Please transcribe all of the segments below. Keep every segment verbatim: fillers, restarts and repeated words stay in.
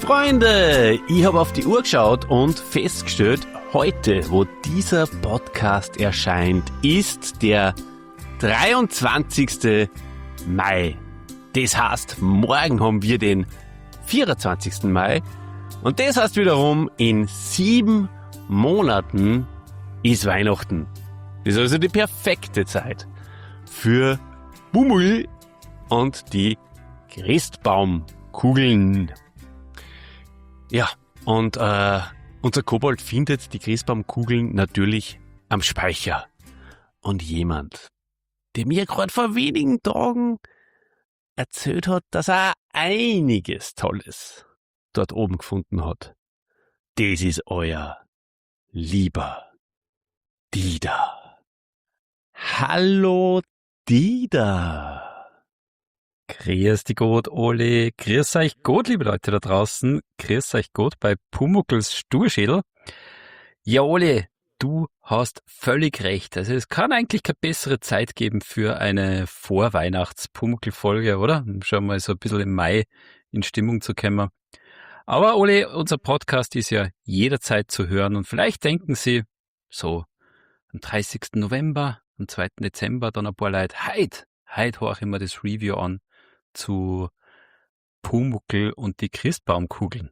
Freunde, ich habe auf die Uhr geschaut und festgestellt, heute, wo dieser Podcast erscheint, ist der dreiundzwanzigste Mai. Das heißt, morgen haben wir den vierundzwanzigsten Mai und das heißt wiederum, in sieben Monaten ist Weihnachten. Das ist also die perfekte Zeit für Pumuckl und die Christbaumkugeln. Ja, und äh, unser Kobold findet die Christbaumkugeln natürlich am Speicher. Und jemand, der mir gerade vor wenigen Tagen erzählt hat, dass er einiges Tolles dort oben gefunden hat, das ist euer lieber Dieter. Hallo Dieter. Grüß dich Gott, Oli. Grüß euch Gott, liebe Leute da draußen. Grüß euch Gott bei Pumuckls Sturschädel. Ja, Oli, du hast völlig recht. Also es kann eigentlich keine bessere Zeit geben für eine Vorweihnachts-Pumuckl-Folge, oder? Um schon mal so ein bisschen im Mai in Stimmung zu kommen. Aber Oli, unser Podcast ist ja jederzeit zu hören und vielleicht denken Sie so am dreißigsten November, am zweiten Dezember dann ein paar Leute, heute, heute höre ich mir das Review an zu Pumuckl und die Christbaumkugeln.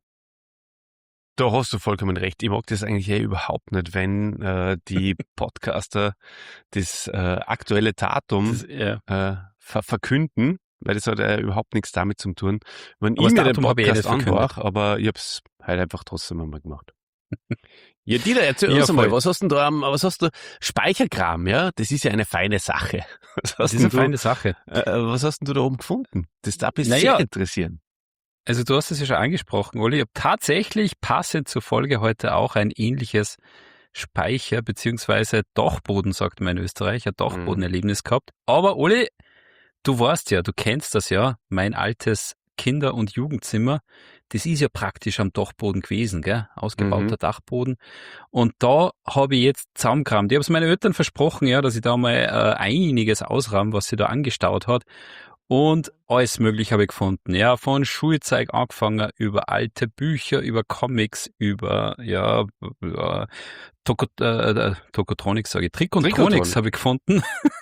Da hast du vollkommen recht. Ich mag das eigentlich eh überhaupt nicht, wenn äh, die Podcaster das äh, aktuelle Datum Das, ja. äh, ver verkünden, weil das hat ja überhaupt nichts damit zu tun. Wenn Aber ich das mir den Datum habe ich eh Podcast nicht verkündet. anhöre, aber ich hab's halt einfach trotzdem einmal gemacht. Ja, Dieter, erzähl Ja, uns einmal, voll. was hast du denn da, am- was hast du, Speicherkram, ja? Das ist ja eine feine Sache. Was Das hast ist denn eine du, feine Sache. äh, was hast denn du da oben gefunden? Das darf mich Naja. sehr interessieren. Also du hast es ja schon angesprochen, Oli. Ich habe tatsächlich passend zur Folge heute auch ein ähnliches Speicher- bzw. Dachboden, sagt man in Österreich, ein Dachbodenerlebnis gehabt. Aber Oli, du weißt ja, du kennst das ja, mein altes Kinder- und Jugendzimmer, das ist ja praktisch am Dachboden gewesen, gell? Ausgebauter Mhm. Dachboden. Und da habe ich jetzt zusammengekramt. Ich habe es meinen Eltern versprochen, ja, dass ich da mal äh, einiges ausrahm, was sie da angestaut hat. Und alles Mögliche habe ich gefunden. Ja, von Schulzeug angefangen, über alte Bücher, über Comics, über, ja, ja Toko, äh, Tokotronics, sage ich, Trikontronics Trikotronic. habe ich gefunden.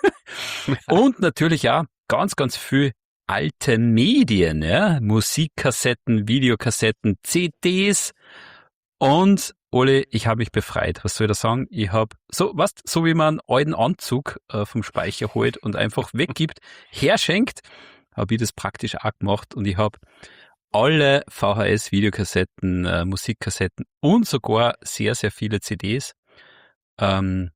Und natürlich auch ganz, ganz viel alte Medien, ja, Musikkassetten, Videokassetten, C Ds. Und Ole, ich habe mich befreit. Was soll ich da sagen? Ich habe so, was, so wie man einen alten Anzug äh, vom Speicher holt und einfach weggibt, herschenkt, habe ich das praktisch auch gemacht und ich habe alle V H S, Videokassetten, äh, Musikkassetten und sogar sehr, sehr viele C Ds ähm,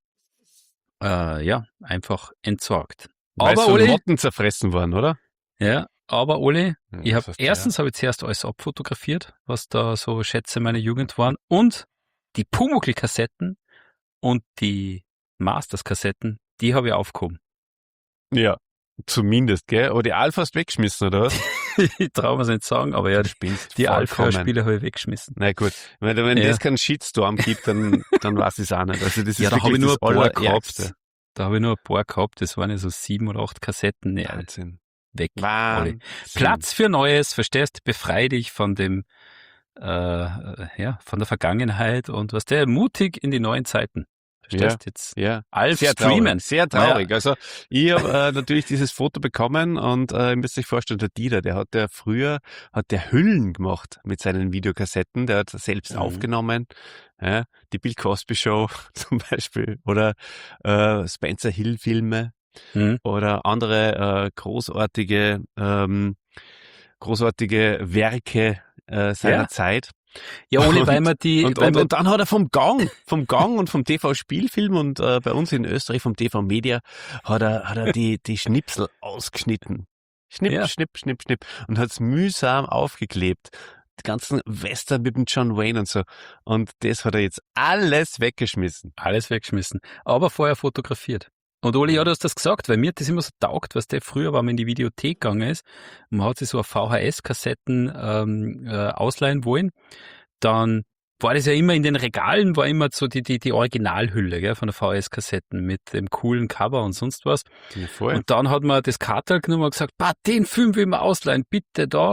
äh, ja, einfach entsorgt. Weil Aber es von Oli, Motten zerfressen worden, oder? ja, aber Oli, Ja, ich das habe heißt, ja. erstens habe ich zuerst alles abfotografiert, was da so Schätze meiner Jugend waren, und die Pumuckl-Kassetten und die Masters-Kassetten, die habe ich aufgehoben. Ja, zumindest, gell? Aber die Alpha hast du weggeschmissen, oder was? Ich traue mir es nicht sagen, aber ja, Du spinnst die vollkommen. Alpha-Spiele habe ich weggeschmissen. Na gut, wenn, wenn Ja. das keinen Shitstorm gibt, dann, dann weiß ich es auch nicht. Also das Ja, ist da habe wirklich ich nur das ein paar Allerärgste. gehabt. Da habe ich nur ein paar gehabt, das waren ja so sieben oder acht Kassetten. Ja, Wahnsinn. weg. Oli. Wahnsinn. Platz für Neues, verstehst? Befrei dich von dem, äh, ja, von der Vergangenheit und was der mutig in die neuen Zeiten. Verstehst? Jetzt Ja, Alf sehr streamen. traurig. Sehr traurig. Also ich habe äh, natürlich dieses Foto bekommen und äh, ihr müsst euch vorstellen, der Dieter, der hat ja früher, hat der Hüllen gemacht mit seinen Videokassetten, der hat selbst Mhm. aufgenommen, ja, die Bill Cosby Show zum Beispiel oder äh, Spencer Hill Filme Mhm. oder andere äh, großartige, ähm, großartige Werke äh, seiner Ja. Zeit. Ja, Oli, Und- weil man die, Und, weil und, man, und dann hat er vom Gang, vom Gang und vom T V-Spielfilm und äh, bei uns in Österreich vom T V Media hat er, hat er die, die Schnipsel ausgeschnitten. Schnipp, Ja. schnipp, schnipp, schnipp. Und hat es mühsam aufgeklebt. Die ganzen Western mit dem John Wayne und so. Und das hat er jetzt alles weggeschmissen. alles weggeschmissen, aber vorher fotografiert. Und Oli, ja, du hast das gesagt, weil mir hat das immer so taugt, was der früher, wenn man in die Videothek gegangen ist, und man hat sich so auf V H S-Kassetten ähm, äh, ausleihen wollen, dann war das ja immer in den Regalen, war immer so die, die, die Originalhülle, gell, von der V H S-Kassetten mit dem coolen Cover und sonst was. Ja, voll. Und dann hat man das Kartel genommen und gesagt, bah, den Film will man ausleihen, bitte da.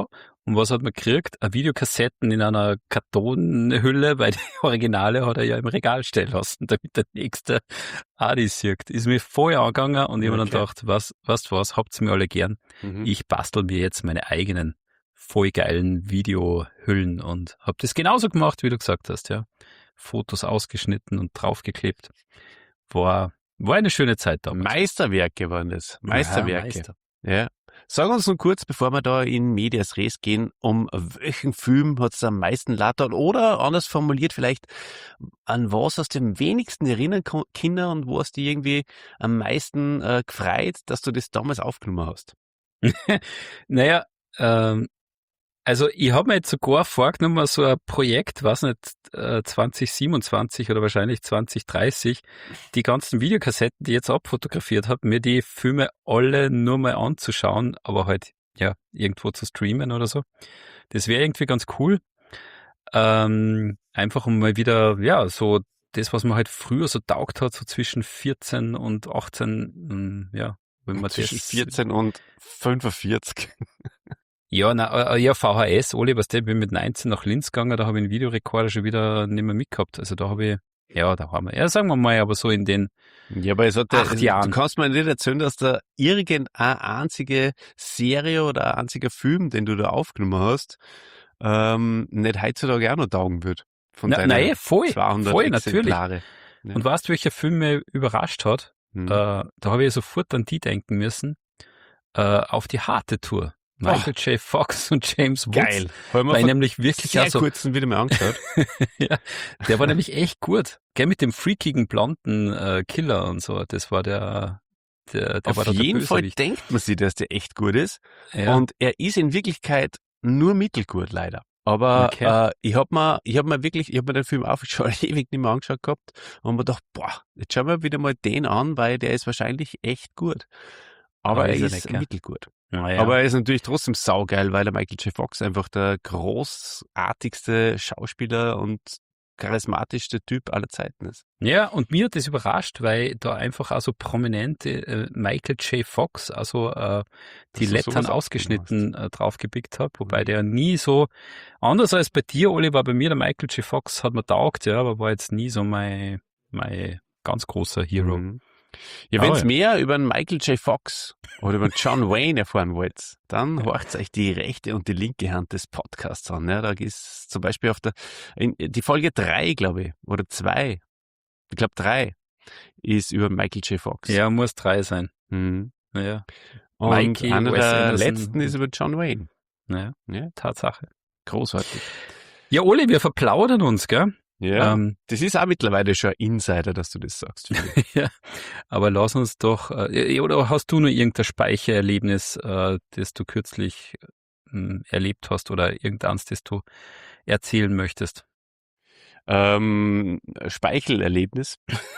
Und was hat man gekriegt? Eine Videokassetten in einer Kartonhülle, weil die Originale hat er ja im Regal stehen lassen, damit der nächste auch die sieht. Ist mir voll angegangen und ich habe mir dann Okay. gedacht, was, weißt du was, habt's mir alle gern. Mhm. Ich bastel mir jetzt meine eigenen voll geilen Videohüllen und hab das genauso gemacht, wie du gesagt hast, ja. Fotos ausgeschnitten und draufgeklebt. War, war eine schöne Zeit damals. Meisterwerke waren das. Meisterwerke. Ja, Meister. Ja. Sag uns nur kurz, bevor wir da in Medias Res gehen, um welchen Film hat es am meisten lattert oder anders formuliert vielleicht, an was hast du am wenigsten erinnern ko- Kinder und wo hast du irgendwie am meisten äh, gefreut, dass du das damals aufgenommen hast? Naja, ähm, also ich habe mir jetzt sogar vorgenommen, so ein Projekt, weiß nicht, äh, zwanzig siebenundzwanzig oder wahrscheinlich zwanzig dreißig, die ganzen Videokassetten, die ich jetzt abfotografiert habe, mir die Filme alle nur mal anzuschauen, aber halt, ja, irgendwo zu streamen oder so. Das wäre irgendwie ganz cool. Ähm, einfach um mal wieder, ja, so das, was man halt früher so taugt hat, so zwischen vierzehn und achtzehn, ähm, ja, wenn man Zwischen das, vierzehn und fünfundvierzig. ja, na, äh, ja, V H S, Oli, was der bin mit neunzehn nach Linz gegangen, da habe ich einen Videorekorder schon wieder nicht mehr mitgehabt. Also da habe ich, ja, da haben wir, ja, sagen wir mal, aber so in den, Ja, aber es hat ja, Acht es, Jahren. du kannst mir nicht erzählen, dass da irgendeine einzige Serie oder ein einziger Film, den du da aufgenommen hast, ähm, nicht heutzutage auch noch taugen wird. Von na, deinen nein, voll, zweihundert voll, natürlich. Exemplare. Ja. Und weißt du, welcher Film mich überrascht hat? Hm. Äh, da habe ich sofort an die denken müssen, äh, auf die harte Tour. Michael J. Fox und James Woods. Geil. Haben wir Weil vor nämlich wirklich sehr also, kurzem wieder mal angeschaut. ja, der war nämlich echt gut. Gell, mit dem freakigen blonden äh, Killer und so. Das war der, der, der Auf war da der jeden Fall Bösewicht. denkt man sich, dass der echt gut ist. Ja, Und er ist in Wirklichkeit nur mittelgut, leider. Aber Okay. äh, ich hab mir, ich hab mir wirklich, ich hab mir den Film auch schon ewig nicht mehr angeschaut gehabt und mir gedacht, boah, jetzt schauen wir wieder mal den an, weil der ist wahrscheinlich echt gut. Aber Aber er ist er ist nicht, gell? mittelgut. naja. Aber er ist natürlich trotzdem saugeil, weil der Michael J. Fox einfach der großartigste Schauspieler und charismatischste Typ aller Zeiten ist. Ja, und mir hat das überrascht, weil da einfach auch so prominente äh, Michael J. Fox, also äh, die Dass du Lettern sowas ausgeschnitten äh, draufgepickt habe, wobei Mhm. der nie so, anders als bei dir, Oli, war bei mir der Michael J. Fox, hat mir taugt, ja, aber war jetzt nie so mein, mein ganz großer Hero. Mhm. Ja, Aber wenn's ja. mehr über den Michael J. Fox oder über den John Wayne erfahren wollt, dann horcht euch die rechte und die linke Hand des Podcasts an. Ja, da ist zum Beispiel auf der, in, die Folge drei, glaube ich, oder zwei, ich glaube drei, ist über Michael J. Fox. Ja, muss drei sein. Mhm. Naja, Und Mikey, einer Wes der Anderson. letzten ist über John Wayne. naja, Ja, Tatsache. großartig. Ja, Oli, wir verplaudern uns, gell? Ja, Ähm, das ist auch mittlerweile schon ein Insider, dass du das sagst. finde ich. ja, aber lass uns doch, äh, oder hast du noch irgendein Speichererlebnis, äh, das du kürzlich ähm, erlebt hast oder irgendeins, das du erzählen möchtest? Ähm, Speichelerlebnis.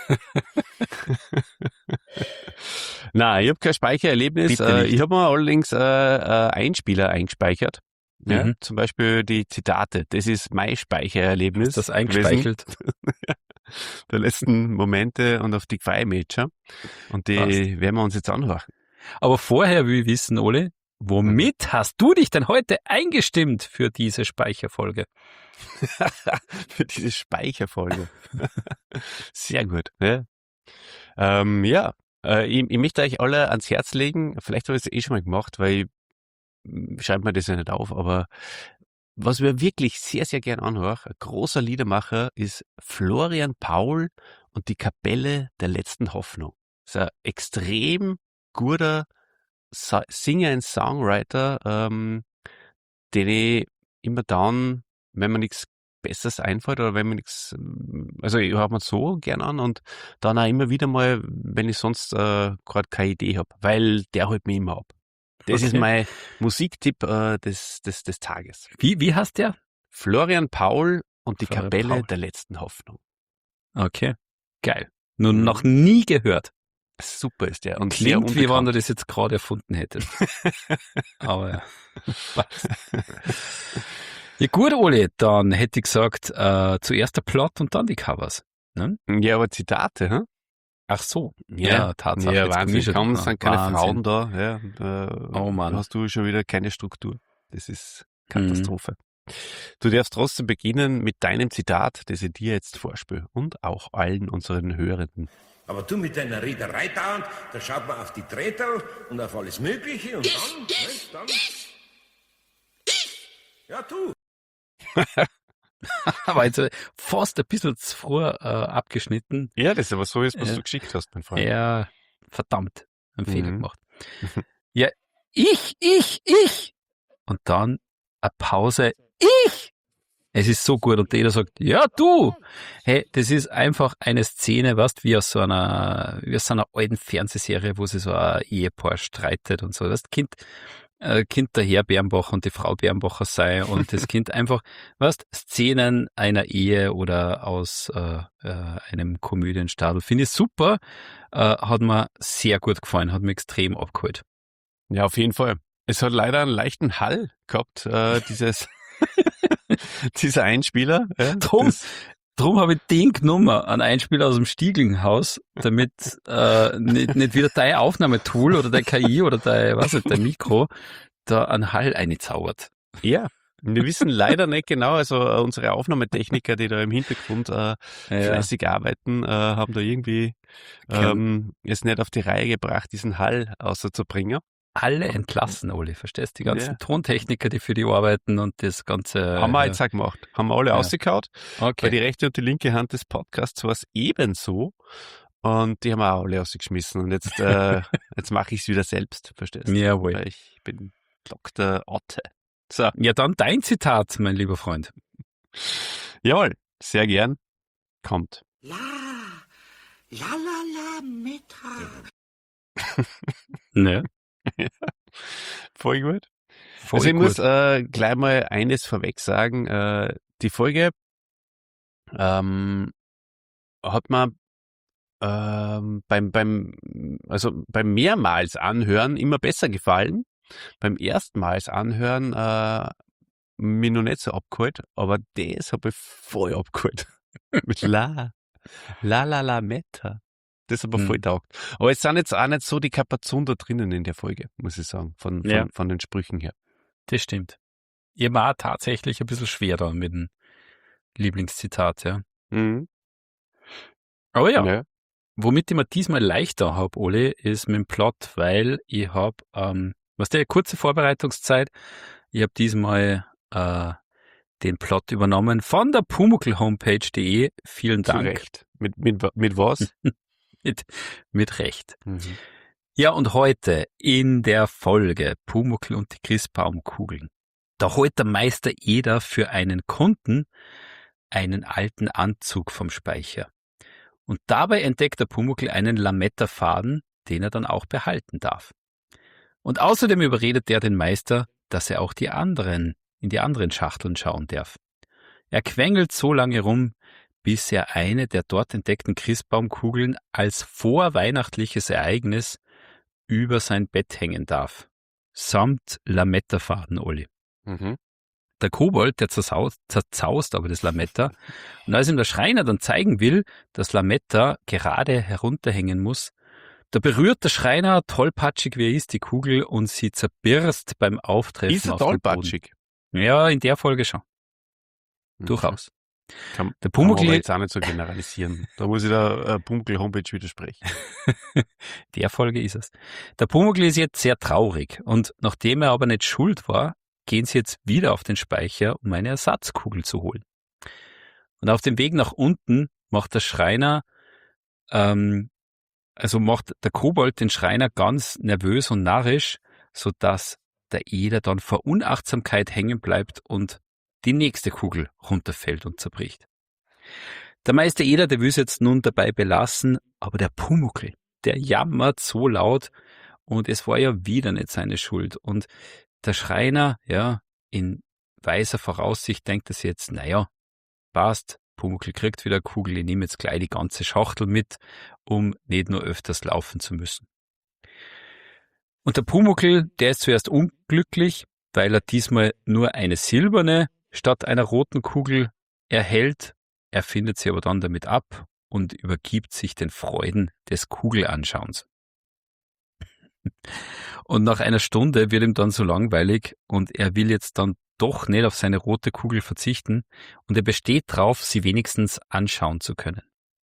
Nein, ich habe kein Speichererlebnis. Bitte Äh, nicht. ich habe mir allerdings äh, äh, Einspieler eingespeichert. Ja, Mhm. zum Beispiel die Zitate. Das ist mein Speichererlebnis. Ist das gewesen, eingespeichelt? der letzten Momente und auf die Quai-Major. Und die Passt. werden wir uns jetzt anhören. Aber vorher will ich wissen, Ole, womit hast du dich denn heute eingestimmt für diese Speicherfolge? Für diese Speicherfolge. Sehr gut. Ja, ähm, ja. Äh, ich, ich möchte euch alle ans Herz legen, vielleicht habe ich es eh schon mal gemacht, weil ich mm, schreibe mir das ja nicht auf, aber was wir wirklich sehr, sehr gern anhören, ein großer Liedermacher ist Florian Paul und die Kapelle der letzten Hoffnung. Das ist ein extrem guter Sa- Singer und Songwriter, ähm, den ich immer dann, wenn mir nichts Besseres einfällt oder wenn mir nichts, also ich höre mir so gern an und dann auch immer wieder mal, wenn ich sonst äh, gerade keine Idee habe, weil der holt mich immer ab. Das ist Okay. mein Musiktipp äh, des, des, des Tages. Wie, wie heißt der? Florian Paul und die Florian Kapelle Paul. der letzten Hoffnung. Okay, geil. Nur Mhm. noch nie gehört. Super ist der und sehr Klingt, wie wenn unbekannt. du das jetzt gerade erfunden hättest. Aber ja. Passt. Ja gut, Oli, dann hätte ich gesagt, äh, zuerst der Plot und dann die Covers. Ne? Ja, aber Zitate, hm? Ach so. Ja, Ja, Tatsache. Ja, Jetzt komm Wahnsinn. ich schon Kaum drauf. sind keine Wahnsinn. Frauen da. Ja, da Oh Mann. hast du schon wieder keine Struktur. Das ist Katastrophe. Du darfst trotzdem beginnen mit deinem Zitat, das ich dir jetzt vorspiele und auch allen unseren Hörenden. Aber du mit deiner Reederei dauernd, da schaut man auf die Treterl und auf alles Mögliche und dann, ne, dann... Ja, du. Aber jetzt fast ein bisschen zu früh äh, abgeschnitten. Ja, das ist aber so ist, was Ja. du geschickt hast, mein Freund. Ja, verdammt, einen Fehler Mhm. gemacht. Ja, ich, ich, ich. Und dann eine Pause. Ich. Es ist so gut und jeder sagt, ja, du. Hey, das ist einfach eine Szene, weißt, wie aus so einer, wie aus so einer alten Fernsehserie, wo sich so ein Ehepaar streitet und so. Das Kind, äh, Kind der Herr Bernbach und die Frau Bernbacher sei und das Kind einfach, weißt, Szenen einer Ehe oder aus äh, äh, einem Komödienstadel. Finde ich super. Äh, hat mir sehr gut gefallen, hat mir extrem abgeholt. Ja, auf jeden Fall. Es hat leider einen leichten Hall gehabt, äh, dieses dieser Einspieler. Ja, Drum, das, drum habe ich den genommen, einen Einspieler aus dem Stieglinghaus, damit äh, nicht, nicht wieder dein Aufnahmetool oder dein K I oder dein, was nicht, dein Mikro da einen Hall einzaubert. ja, wir wissen leider nicht genau, also äh, unsere Aufnahmetechniker, die da im Hintergrund äh, fleißig arbeiten, äh, haben da irgendwie ähm, es nicht auf die Reihe gebracht, diesen Hall außerzubringen. Alle entlassen, Oli, verstehst? Die ganzen Ja. Tontechniker, die für die arbeiten und das ganze... Haben wir äh, jetzt auch gemacht. Haben wir alle Ja. ausgekaut. Okay. Bei die rechte und die linke Hand des Podcasts war es ebenso. Und die haben wir auch alle ausgeschmissen. Und jetzt, äh, jetzt mache ich es wieder selbst, verstehst du? Jawohl. Weil ich bin Doktor Otte. So, Ja, dann dein Zitat, mein lieber Freund. jawohl, sehr gern. Kommt. La, la la la, Meta. Ne? Voll gut. Voll also ich gut. muss äh, gleich mal eines vorweg sagen. Äh, die Folge ähm, hat man ähm, beim, beim, also beim mehrmals Anhören immer besser gefallen. Beim erstmals Anhören äh, mir noch nicht so abgeholt, aber das habe ich voll abgeholt. Mit La, La La La Meta. Das hat mir Hm. voll taugt. Aber es sind jetzt auch nicht so die Kapazunder drinnen in der Folge, muss ich sagen, von, von, Ja. von den Sprüchen her. Das stimmt. Ihr war tatsächlich ein bisschen schwer da mit dem Lieblingszitat, ja. Mhm. Aber ja, Ja. womit ich mir diesmal leichter hab, Oli, ist mit dem Plot, weil ich hab, ähm, was der kurze Vorbereitungszeit, ich hab diesmal äh, den Plot übernommen von der Pumuckl Homepage punkt de. Vielen Zu Dank. Recht. Mit, mit, mit was? Mit, mit Recht. Mhm. Ja, und heute in der Folge Pumuckl und die Christbaumkugeln. Da holt der Meister Eder für einen Kunden einen alten Anzug vom Speicher. Und dabei entdeckt der Pumuckl einen Lametta-Faden, den er dann auch behalten darf. Und außerdem überredet er den Meister, dass er auch die anderen, in die anderen Schachteln schauen darf. Er quengelt so lange rum, bis er eine der dort entdeckten Christbaumkugeln als vorweihnachtliches Ereignis über sein Bett hängen darf. Samt Lametta-Faden, Olli. Mhm. Der Kobold, der zersaust, zerzaust aber das Lametta. Und als ihm der Schreiner dann zeigen will, dass Lametta gerade herunterhängen muss, da berührt der Schreiner, tollpatschig wie er ist, die Kugel und sie zerbirst beim Auftreffen Ist er auf den Boden. tollpatschig? Ja, in der Folge schon. Durchaus. Kann, Der kann man aber Pumuckl, jetzt auch nicht so generalisieren. Da muss ich der äh, Pumuckl Homepage widersprechen. der Folge ist es. Der Pumuckl ist jetzt sehr traurig und nachdem er aber nicht schuld war, gehen sie jetzt wieder auf den Speicher, um eine Ersatzkugel zu holen. Und auf dem Weg nach unten macht der Schreiner, ähm, also macht der Kobold den Schreiner ganz nervös und narrisch, sodass der Eder dann vor Unachtsamkeit hängen bleibt und die nächste Kugel runterfällt und zerbricht. Der Meister Eder, der will es jetzt nun dabei belassen, aber der Pumuckl, der jammert so laut und es war ja wieder nicht seine Schuld. Und der Schreiner, ja, in weiser Voraussicht denkt er sich jetzt, naja, passt, Pumuckl kriegt wieder eine Kugel, ich nehme jetzt gleich die ganze Schachtel mit, um nicht nur öfters laufen zu müssen. Und der Pumuckl, der ist zuerst unglücklich, weil er diesmal nur eine silberne statt einer roten Kugel erhält. Er findet sie aber dann damit ab und übergibt sich den Freuden des Kugelanschauens. Und nach einer Stunde wird ihm dann so langweilig und er will jetzt dann doch nicht auf seine rote Kugel verzichten und er besteht darauf, sie wenigstens anschauen zu können.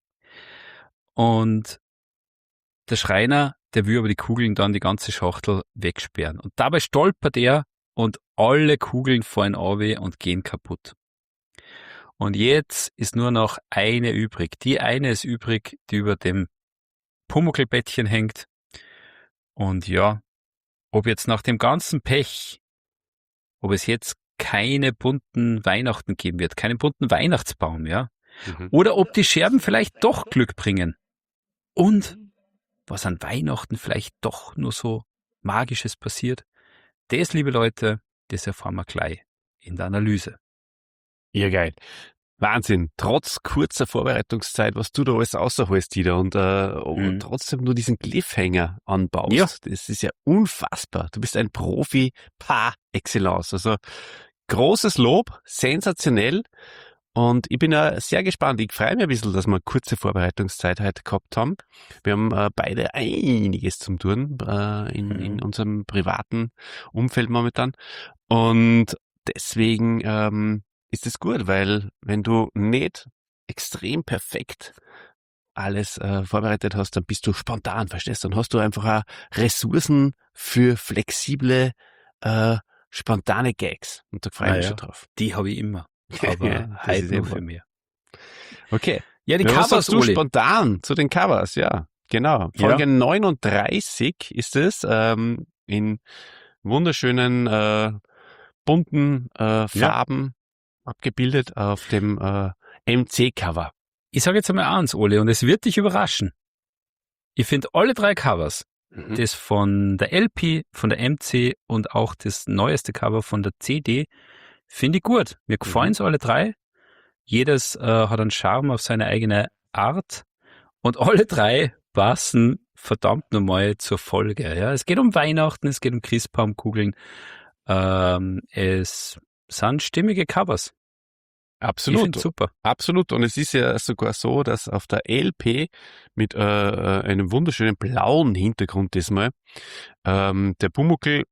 Und der Schreiner, der will aber die Kugeln dann die ganze Schachtel wegsperren. Und dabei stolpert er und alle Kugeln fallen runter und gehen kaputt. Und jetzt ist nur noch eine übrig. Die eine ist übrig, die über dem Pumuckl-Bettchen hängt. Und ja, ob jetzt nach dem ganzen Pech, ob es jetzt keine bunten Weihnachten geben wird, keinen bunten Weihnachtsbaum, ja, Mhm. oder ob die Scherben vielleicht doch Glück bringen. Und was an Weihnachten vielleicht doch nur so Magisches passiert, das, liebe Leute, das erfahren wir gleich in der Analyse. Ja, geil. Wahnsinn. Trotz kurzer Vorbereitungszeit, was du da alles rausholst, Dieter, und, äh, und Mhm. trotzdem nur diesen Cliffhanger anbaust. Ja. Das ist ja unfassbar. Du bist ein Profi par excellence. Also großes Lob, sensationell. Und ich bin ja sehr gespannt. Ich freue mich ein bisschen, dass wir kurze Vorbereitungszeit heute gehabt haben. Wir haben äh, beide einiges zum tun äh, in, Mhm. in unserem privaten Umfeld momentan. Und deswegen ähm, ist es gut, weil wenn du nicht extrem perfekt alles äh, vorbereitet hast, dann bist du spontan, verstehst du? Dann hast du einfach auch Ressourcen für flexible, äh, spontane Gags. Und da freue ich Ah, mich ja. schon drauf. Die habe ich immer. Aber Ja, das heute ist eh nur für wahr. mich. Okay. Ja, die Ja, was Covers, sagst du Uli. spontan zu den Covers? Ja, genau. Ja. Folge neununddreißig ist es, ähm, in wunderschönen, äh, bunten äh, Farben abgebildet auf dem äh, M C-Cover. Ich sage jetzt einmal eins, Uli, und es wird dich überraschen. Ich finde alle drei Covers, Mhm. das von der L P, von der M C und auch das neueste Cover von der C D, finde ich gut. Mir gefallen es alle drei. Jedes äh, hat einen Charme auf seine eigene Art und alle drei passen verdammt nochmal zur Folge. Ja, es geht um Weihnachten, es geht um Christbaumkugeln. Ähm, es sind stimmige Covers. Ich Absolut. finde super. Absolut. Und es ist ja sogar so, dass auf der L P mit äh, äh, einem wunderschönen blauen Hintergrund diesmal ähm, der Pumuckl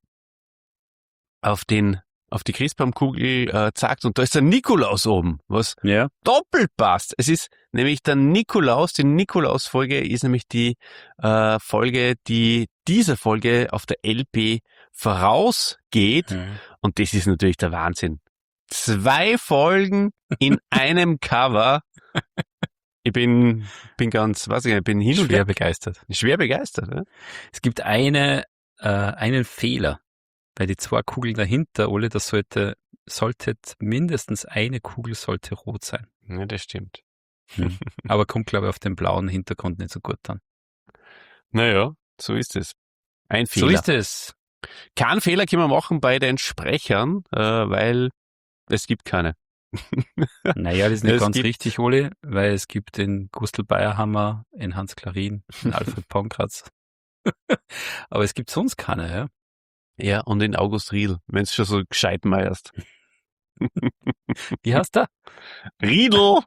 auf den auf die Christbaumkugel äh, zeigt und da ist der Nikolaus oben, was Ja. doppelt passt. Es ist nämlich der Nikolaus, die Nikolaus-Folge ist nämlich die äh, Folge, die dieser Folge auf der L P vorausgeht Mhm. und das ist natürlich der Wahnsinn. Zwei Folgen in einem Cover. Ich bin, bin ganz, weiß ich nicht, bin hin und Schwer her begeistert. schwer begeistert. Ja? Es gibt eine, äh, einen Fehler. Bei die zwei Kugeln dahinter, Ole, das sollte, sollte mindestens eine Kugel sollte rot sein. Ja, das stimmt. Aber kommt, glaube ich, auf den blauen Hintergrund nicht so gut an. Naja, so ist es. Ein So Fehler. ist es. Keinen Fehler können wir machen bei den Sprechern, äh, weil es gibt keine. Naja, das ist nicht Es ganz gibt- richtig, Ole, weil es gibt den Gustl Bayerhammer, den Hans Klarin, den Alfred Pankratz. Aber es gibt sonst keine, ja. Ja, und den August Riedl, wenn es schon so gescheit meierst. Wie heißt der? Riedl!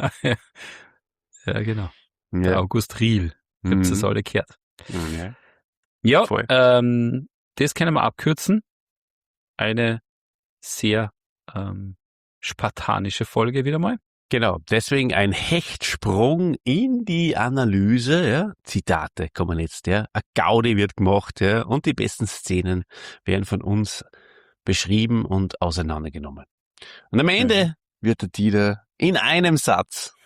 Ja, genau. Der Ja. August Riel. Habt ihr das Mhm. alle gehört? Ja. Ja, Voll. ähm, das können wir abkürzen. Eine sehr ähm, spartanische Folge wieder mal. Genau, deswegen ein Hechtsprung in die Analyse, ja. Zitate kommen jetzt, ja. Ein Gaudi wird gemacht, ja. Und die besten Szenen werden von uns beschrieben und auseinandergenommen. Und am Ende wird der Dieter in einem Satz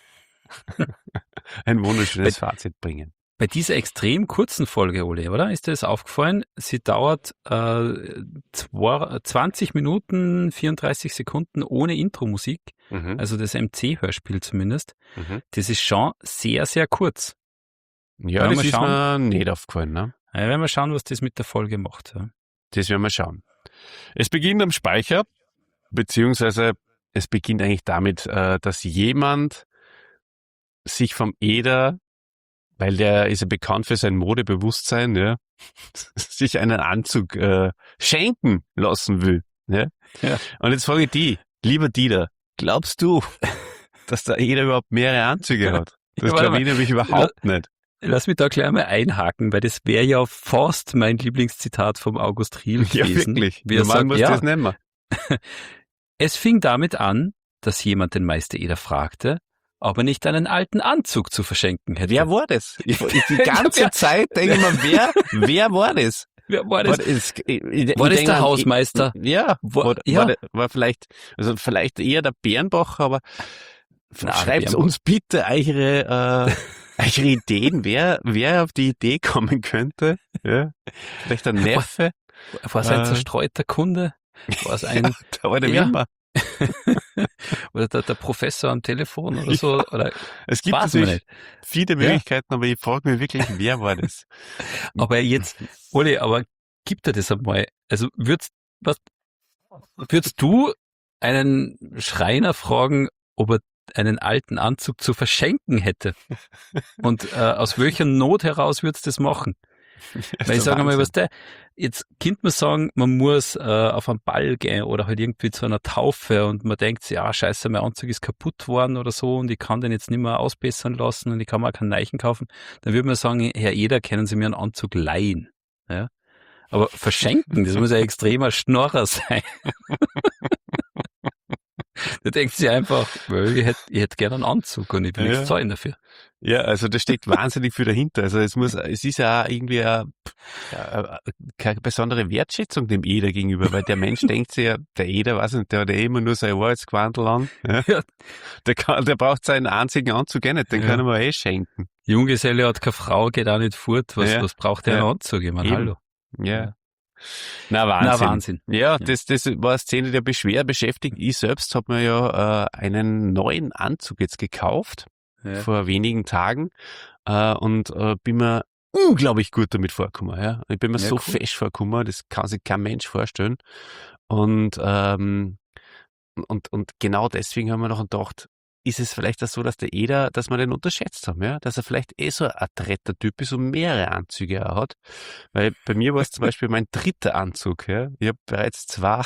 ein wunderschönes Fazit bringen. Bei dieser extrem kurzen Folge, Ole, oder? Ist dir das aufgefallen? Sie dauert äh, zwei, zwanzig Minuten, vierunddreißig Sekunden ohne Intro-Musik, Mhm. also das M C-Hörspiel zumindest. Mhm. Das ist schon sehr, sehr kurz. Ja, Wollen das wir ist mir nicht aufgefallen, ne? Ja, werden wir schauen, was das mit der Folge macht. Ja. Das werden wir schauen. Es beginnt am Speicher, beziehungsweise es beginnt eigentlich damit, äh, dass jemand sich vom Eder, weil der ist ja bekannt für sein Modebewusstsein, ja, sich einen Anzug äh, schenken lassen will. Ja? Ja. Und jetzt frage ich die, lieber Dieter, glaubst du, dass der Eder überhaupt mehrere Anzüge hat? Das Ja, warte glaube mal. ich nämlich überhaupt nicht. Lass mich da gleich mal einhaken, weil das wäre ja fast mein Lieblingszitat vom August Riel Ja, gewesen. wirklich. Wie er Normal sagt, muss ja, das nehmen. Es fing damit an, dass jemand den Meister Eder fragte, ob er nicht einen alten Anzug zu verschenken hätte. Wer war das? Ich, ich, die ganze Ja. Zeit denke ich mir, wer, wer war das? Wer war das? War das, ich, ich, War ich das denke der an- Hausmeister? Ich, ja, War- war, ja. War, der- war vielleicht, also vielleicht eher der Bärenbacher, aber Na, schreibt Bärenbach. uns bitte eure, äh, eure Ideen, wer, wer auf die Idee kommen könnte. Ja. Vielleicht ein Neffe, War es ein Äh. zerstreuter Kunde? War es ein, der alte Ja. Wimmer. oder der, der Professor am Telefon oder so? Oder, Es gibt weiß man natürlich nicht. viele Möglichkeiten, aber ich frage mich wirklich, wer war das? Aber jetzt, Oli, aber gib dir das einmal. Also würdest, was, würdest du einen Schreiner fragen, ob er einen alten Anzug zu verschenken hätte? Und äh, aus welcher Not heraus würdest du das machen? Weil ich sage mal, was der, jetzt könnte man sagen, man muss äh, auf einen Ball gehen oder halt irgendwie zu einer Taufe und man denkt sich, ja, scheiße, mein Anzug ist kaputt worden oder so und ich kann den jetzt nicht mehr ausbessern lassen und ich kann mir auch keinen Neichen kaufen. Dann würde man sagen, Herr Eder, können Sie mir einen Anzug leihen? Ja? Aber verschenken, das muss ja ein extremer Schnorrer sein. Da denkt sie einfach, well, ich hätte ich hätt gerne einen Anzug und ich will Ja. nichts zahlen dafür. Ja, also da steckt wahnsinnig viel dahinter. Also es muss, es ist ja auch irgendwie eine, ja, keine besondere Wertschätzung dem Eder gegenüber, weil der Mensch denkt sich ja, der Eder, weiß nicht, der hat ja immer nur sein Wahrheitsquandel an. Ja. Ja. Der, kann, der braucht seinen einzigen Anzug eh nicht, den Ja. kann er mir eh schenken. Junggeselle hat keine Frau, geht auch nicht fort. Was, Ja. was braucht der Ja. einen Anzug? Ich meine, Eben. hallo. Ja. Ja. Na, Wahnsinn. Na, Wahnsinn. Ja, Ja. Das, das war eine Szene, der beschwer beschäftigt. Ich selbst habe mir ja äh, einen neuen Anzug jetzt gekauft, Ja. vor wenigen Tagen, äh, und äh, bin mir unglaublich gut damit vorgekommen. Ja. Ich bin mir Ja, so cool. fest vorgekommen, das kann sich kein Mensch vorstellen. Und, ähm, und, und genau deswegen haben wir noch gedacht, ist es vielleicht auch so, dass der Eder, dass wir den unterschätzt haben, ja, dass er vielleicht eh so ein adretter Typ ist und mehrere Anzüge auch hat. Weil bei mir war es zum Beispiel mein dritter Anzug, ja. Ich habe bereits zwei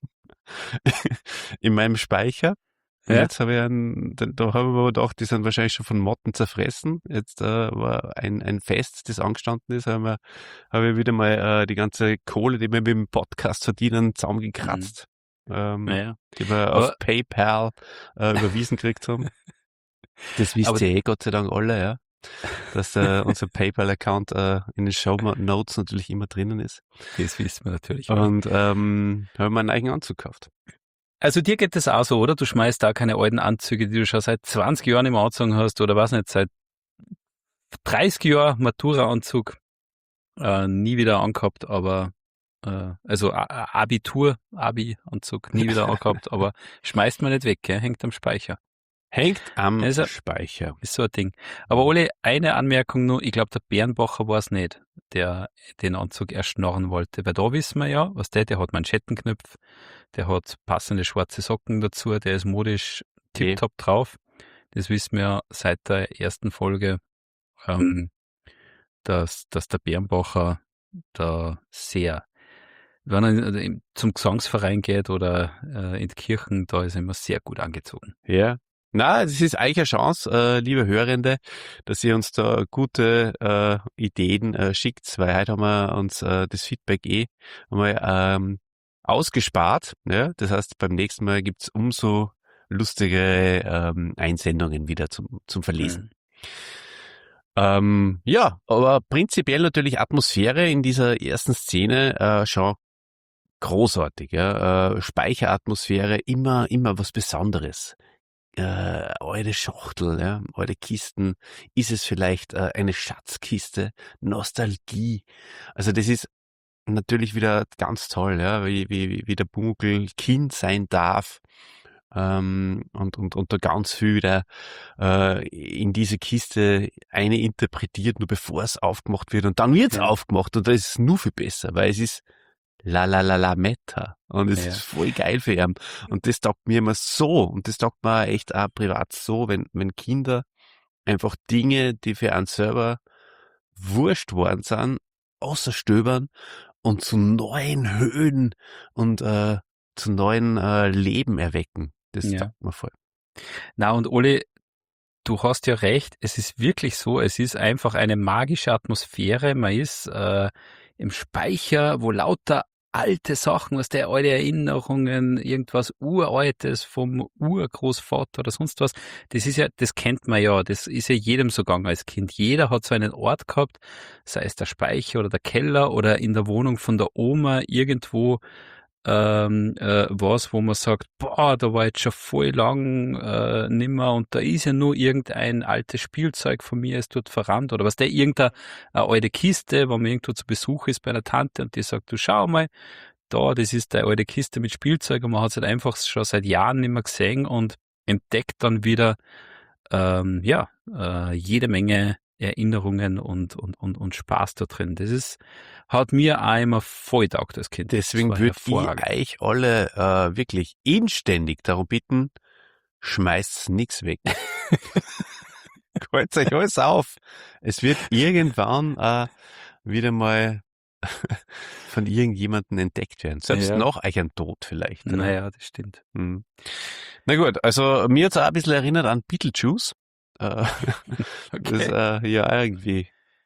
in meinem Speicher. Und Ja. jetzt habe ich einen, da, da habe ich mir aber gedacht, die sind wahrscheinlich schon von Motten zerfressen. Jetzt äh, war ein, ein Fest, das angestanden ist, habe ich, habe ich wieder mal äh, die ganze Kohle, die wir mit dem Podcast verdienen, zusammengekratzt. Ähm, Ja. die wir Aber- auf PayPal äh, überwiesen gekriegt haben. Das wisst Aber- ihr eh Gott sei Dank alle, ja. Dass äh, unser PayPal-Account äh, in den Show Notes natürlich immer drinnen ist. Das wissen wir natürlich. Und ähm, haben wir einen eigenen Anzug gekauft. Also dir geht das auch so, oder? Du schmeißt da keine alten Anzüge, die du schon seit zwanzig Jahren im Anzug hast oder was nicht, seit dreißig Jahren Matura-Anzug, äh, nie wieder angehabt, aber äh, also A- A- Abitur, Abi-Anzug, nie wieder angehabt, aber schmeißt man nicht weg, gell? Hängt am Speicher. Hängt am Also- Speicher. Ist so ein Ding. Aber Ole, eine Anmerkung nur, ich glaube, der Bärenbacher war es nicht, der den Anzug erschnorren wollte. Weil da wissen wir ja, was der, der hat Manschettenknöpf, der hat passende schwarze Socken dazu, der ist modisch tipptopp drauf. Das wissen wir ja seit der ersten Folge, ähm, dass, dass der Bärenbacher da sehr, wenn er in- zum Gesangsverein geht oder äh, in die Kirchen, da ist er immer sehr gut angezogen. Ja. Na, es ist eigentlich eine Chance, äh, liebe Hörende, dass ihr uns da gute äh, Ideen äh, schickt, weil heute haben wir uns äh, das Feedback eh einmal ähm, ausgespart. Ja? Das heißt, beim nächsten Mal gibt's umso lustigere ähm, Einsendungen wieder zum, zum Verlesen. Ähm, ja, aber prinzipiell natürlich Atmosphäre in dieser ersten Szene äh, schon großartig. Ja? Äh, Speicheratmosphäre, immer, immer was Besonderes. Äh, alte Schachtel, ja, alte Kisten. Ist es vielleicht äh, eine Schatzkiste? Nostalgie. Also das ist natürlich wieder ganz toll, ja, wie, wie, wie der Pumuckl Kind sein darf. Ähm, und, und, und da ganz viel wieder äh, in diese Kiste eine interpretiert, nur bevor es aufgemacht wird. Und dann wird's Ja. aufgemacht und da ist es nur viel besser, weil es ist la la la la Meta. Und es Ja. ist voll geil für ihn. Und das taugt mir immer so. Und das taugt mir echt auch privat so, wenn, wenn Kinder einfach Dinge, die für einen selber wurscht worden sind, außerstöbern und zu neuen Höhen und äh, zu neuen äh, Leben erwecken. Das Ja. taugt mir voll. Na und Ole, du hast ja recht, es ist wirklich so, es ist einfach eine magische Atmosphäre, man ist äh, im Speicher, wo lauter alte Sachen, was der alte Erinnerungen, irgendwas Uraltes vom Urgroßvater oder sonst was. Das ist ja, das kennt man ja, das ist ja jedem so gegangen als Kind. Jeder hat so einen Ort gehabt, sei es der Speicher oder der Keller oder in der Wohnung von der Oma irgendwo ähm, äh, was, wo man sagt, boah, da war jetzt schon voll lang äh, nimmer und da ist ja nur irgendein altes Spielzeug von mir, ist dort verrannt oder was, der irgendeine eine alte Kiste, wenn man irgendwo zu Besuch ist bei einer Tante und die sagt, du schau mal, da, das ist eine alte Kiste mit Spielzeug und man hat es halt einfach schon seit Jahren nicht mehr gesehen und entdeckt dann wieder ähm, ja, äh, jede Menge Erinnerungen und, und, und, und Spaß da drin. Das ist, hat mir auch immer voll getaugt als Kind. Deswegen würde ich euch alle äh, wirklich inständig darum bitten, schmeißt nichts weg. Holt euch alles auf. Es wird irgendwann äh, wieder mal von irgendjemandem entdeckt werden. Selbst Ja. nach euch ein Tod vielleicht. Oder? Naja, das stimmt. Hm. Na gut, also mir hat's auch ein bisschen erinnert an Beetlejuice. Äh, Das äh, ja irgendwie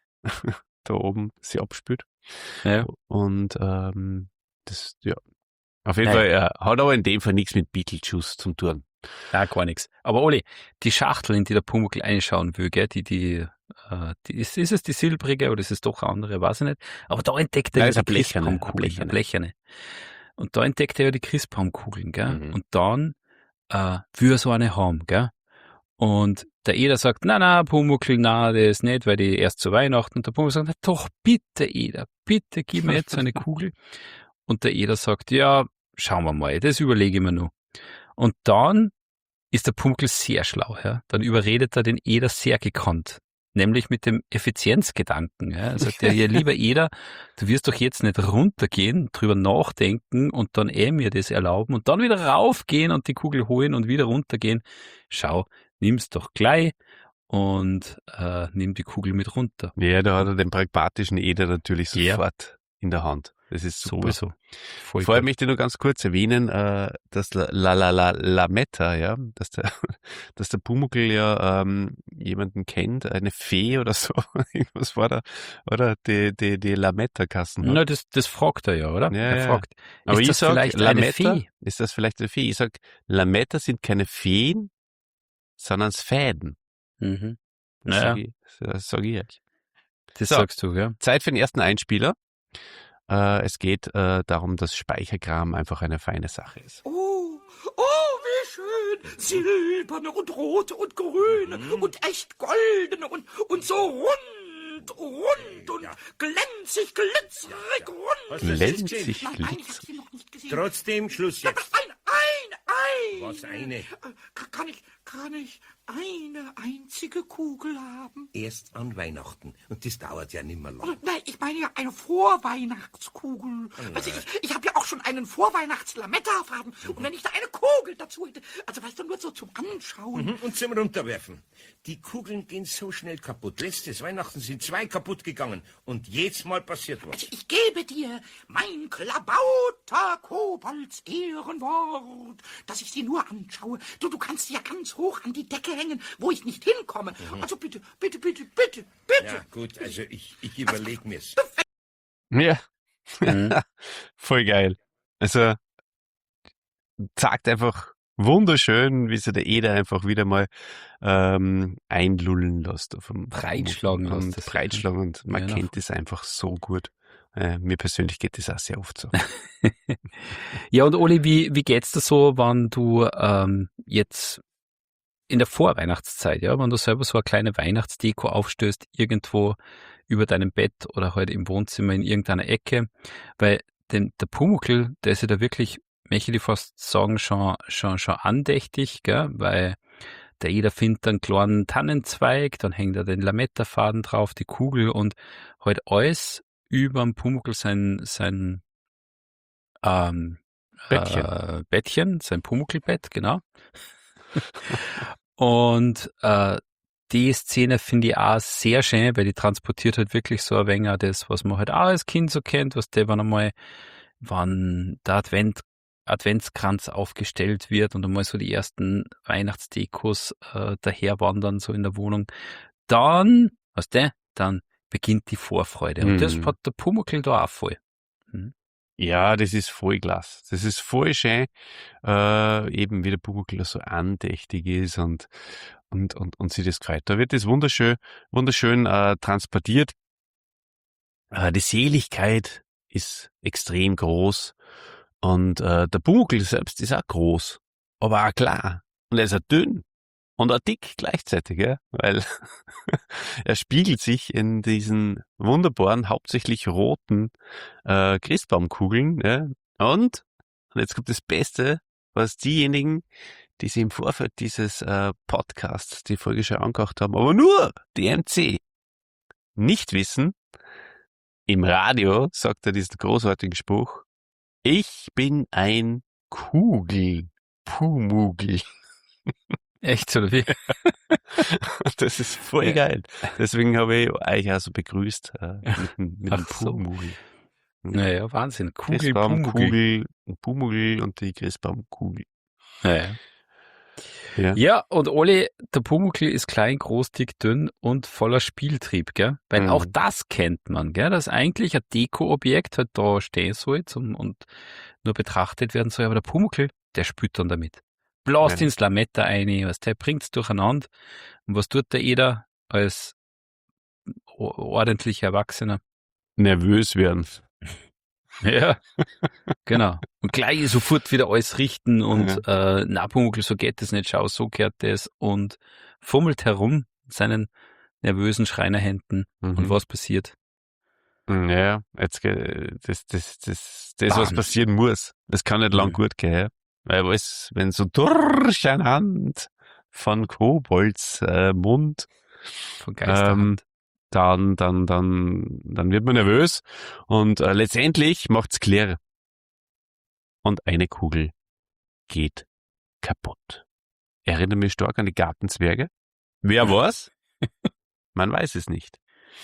da oben sich abspült. Ja. Und ähm, das, ja, auf jeden Naja. Fall, äh, hat aber in dem Fall nichts mit Beetlejuice zu tun. Nein, gar nichts. Aber Oli, die Schachtel, in die der Pumuckl einschauen will, gell, die, die, äh, die ist, ist es die silbrige oder ist es doch eine andere, weiß ich nicht. Aber da entdeckt er Nein, ja ist eine die blecherne, eine Christbaumkugeln, eine blecherne. blecherne. Und da entdeckt er ja die Christbaumkugeln, gell. Mhm. Und dann äh, will er so eine haben, gell. Und der Eder sagt, na na, Pumuckl, na, das nicht, weil die erst zu Weihnachten. Und der Pumuckl sagt, na doch, bitte, Eder, bitte, gib mir jetzt so eine Kugel. Und der Eder sagt, ja, schauen wir mal, das überlege ich mir noch. Und dann ist der Pumuckl sehr schlau, ja. Dann überredet er den Eder sehr gekonnt. Nämlich mit dem Effizienzgedanken, ja. Er sagt, ja, ja, lieber Eder, du wirst doch jetzt nicht runtergehen, drüber nachdenken und dann eh mir das erlauben und dann wieder raufgehen und die Kugel holen und wieder runtergehen. Schau, nimm's doch gleich und äh, nimm die Kugel mit runter. Ja, da hat er den pragmatischen Eder natürlich Ja. sofort in der Hand. Das ist super. Sowieso. Voll Vorher gut. möchte ich nur ganz kurz erwähnen, äh, dass La La La La Lametta, ja, dass der, dass der Pumuckl ja ähm, jemanden kennt, eine Fee oder so, irgendwas war da, oder die die die Lametta-Kassen hat. Na, das, das fragt er ja, oder? Ja, er ja. fragt, Aber ist ich das sag, vielleicht eine Lametta, Fee? ist das vielleicht eine Fee? Ich sag, Lametta sind keine Feen, sondern Fäden. Mhm. Das Naja, sag ich, das sag ich euch. das So. sagst du, ja. Zeit für den ersten Einspieler. Äh, es geht äh, darum, dass Speicherkram einfach eine feine Sache ist. Oh, oh, wie schön. Silberne und rote und grüne und echt goldene und, und so rund, rund und glänzig, glitzerig rund. Hast du das jetzt gesehen? Glänzig, Nein, nein, ich glitz. hab sie noch nicht gesehen. Trotzdem Schluss Ja, jetzt. ein, ein, ein. Was eine? Äh, Kann kann ich, kann ich eine einzige Kugel haben? Erst an Weihnachten. Und das dauert ja nimmer lang. Oh, nein, ich meine ja eine Vorweihnachtskugel. Also ich, ich habe ja auch schon einen Vorweihnachts-Lametta-Farben. Und wenn ich da eine Kugel dazu hätte, also weißt du, nur so zum Anschauen. Mhm, und zum Runterwerfen. Die Kugeln gehen so schnell kaputt. Letztes Weihnachten sind zwei kaputt gegangen. Und jedes Mal passiert was. Also ich gebe dir mein Klabauter Kobolds Ehrenwort, dass ich sie nur anschaue. Du, du kannst sie ja ganz hoch an die Decke hängen, wo ich nicht hinkomme. Also bitte, bitte, bitte, bitte, bitte. Ja, gut, also ich, ich überleg mir's. Ja, Mhm. voll geil. Also sagt einfach wunderschön, wie sich der Eder einfach wieder mal ähm, einlullen lässt. Auf dem Breitschlagen lässt und das. breitschlagen und man Ja, kennt es einfach so gut. Äh, mir persönlich geht das auch sehr oft so. Ja, und Oli, wie, wie geht's dir so, wenn du ähm, jetzt in der Vorweihnachtszeit, ja, wenn du selber so eine kleine Weihnachtsdeko aufstößt, irgendwo über deinem Bett oder halt im Wohnzimmer in irgendeiner Ecke, weil den, der Pumuckl, der ist ja da wirklich, möchte ich fast sagen, schon, schon, schon andächtig, gell, weil der Eder findet einen kleinen Tannenzweig, dann hängt er den Lametta-Faden drauf, die Kugel und halt alles überm Pumuckl sein, sein ähm, Bettchen. Äh, Bettchen, sein Pumuckl-Bett, genau. Und äh, die Szene finde ich auch sehr schön, weil die transportiert halt wirklich so ein wenig auch das, was man halt auch als Kind so kennt, was der, wenn einmal, wann der Advent, Adventskranz aufgestellt wird und einmal so die ersten Weihnachtsdekos äh, daherwandern, so in der Wohnung, dann, was der, dann beginnt die Vorfreude. Und das Mhm. hat der Pumuckl da auch voll. Mhm. Ja, das ist voll klasse. Das ist voll schön, äh, eben wie der Pumuckl so andächtig ist und, und, und, und sich das gefällt. Da wird das wunderschön, wunderschön äh, transportiert. Äh, die Seligkeit ist extrem groß und äh, der Pumuckl selbst ist auch groß, aber auch klar. Und er ist auch dünn und auch dick gleichzeitig, ja, weil er spiegelt sich in diesen wunderbaren, hauptsächlich roten äh, Christbaumkugeln, ja. Und, und jetzt kommt das Beste, was diejenigen, die sich im Vorfeld dieses äh, Podcasts die Folge schon angehört haben, aber nur D M C, nicht wissen. Im Radio sagt er diesen großartigen Spruch: Ich bin ein Kugel-Pumuckl. Echt, oder wie? Das ist voll Ja. geil. Deswegen habe ich euch auch so begrüßt äh, mit, dem- mit dem Ach so. Pumuckl. Naja, Wahnsinn. Kugel, Christbaum, Pumuckl. Kugel, Pumuckl und die Christbaumkugel. Naja. Ja. Ja, und Oli, der Pumuckl ist klein, groß, dick, dünn und voller Spieltrieb, gell? Weil Mhm. auch das kennt man, gell? Dass eigentlich ein Deko-Objekt halt da stehen soll und, und nur betrachtet werden soll, aber der Pumuckl, der spielt dann damit. Blast Ja. ins Lametta ein, was der bringt's durcheinander. Und was tut der Eder als o- ordentlicher Erwachsener? Nervös werden. Ja, genau. Und gleich sofort wieder alles richten und äh, na Pumuckl, so geht das nicht, schau, so gehört das und fummelt herum in seinen nervösen Schreinerhänden. Und Mhm. was passiert? Ja, jetzt ge- das, das, das, das, was Wahnsinn. passieren muss. Das kann nicht lang Mhm. gut gehen, ja. Weil alles, wenn so durcheinand von Kobolds äh, Mund, Von Geisterhand. dann, dann, dann, dann wird man nervös und äh, letztendlich macht's klar. Und eine Kugel geht kaputt. Erinnert mich stark an die Gartenzwerge. Wer war's? Man weiß es nicht.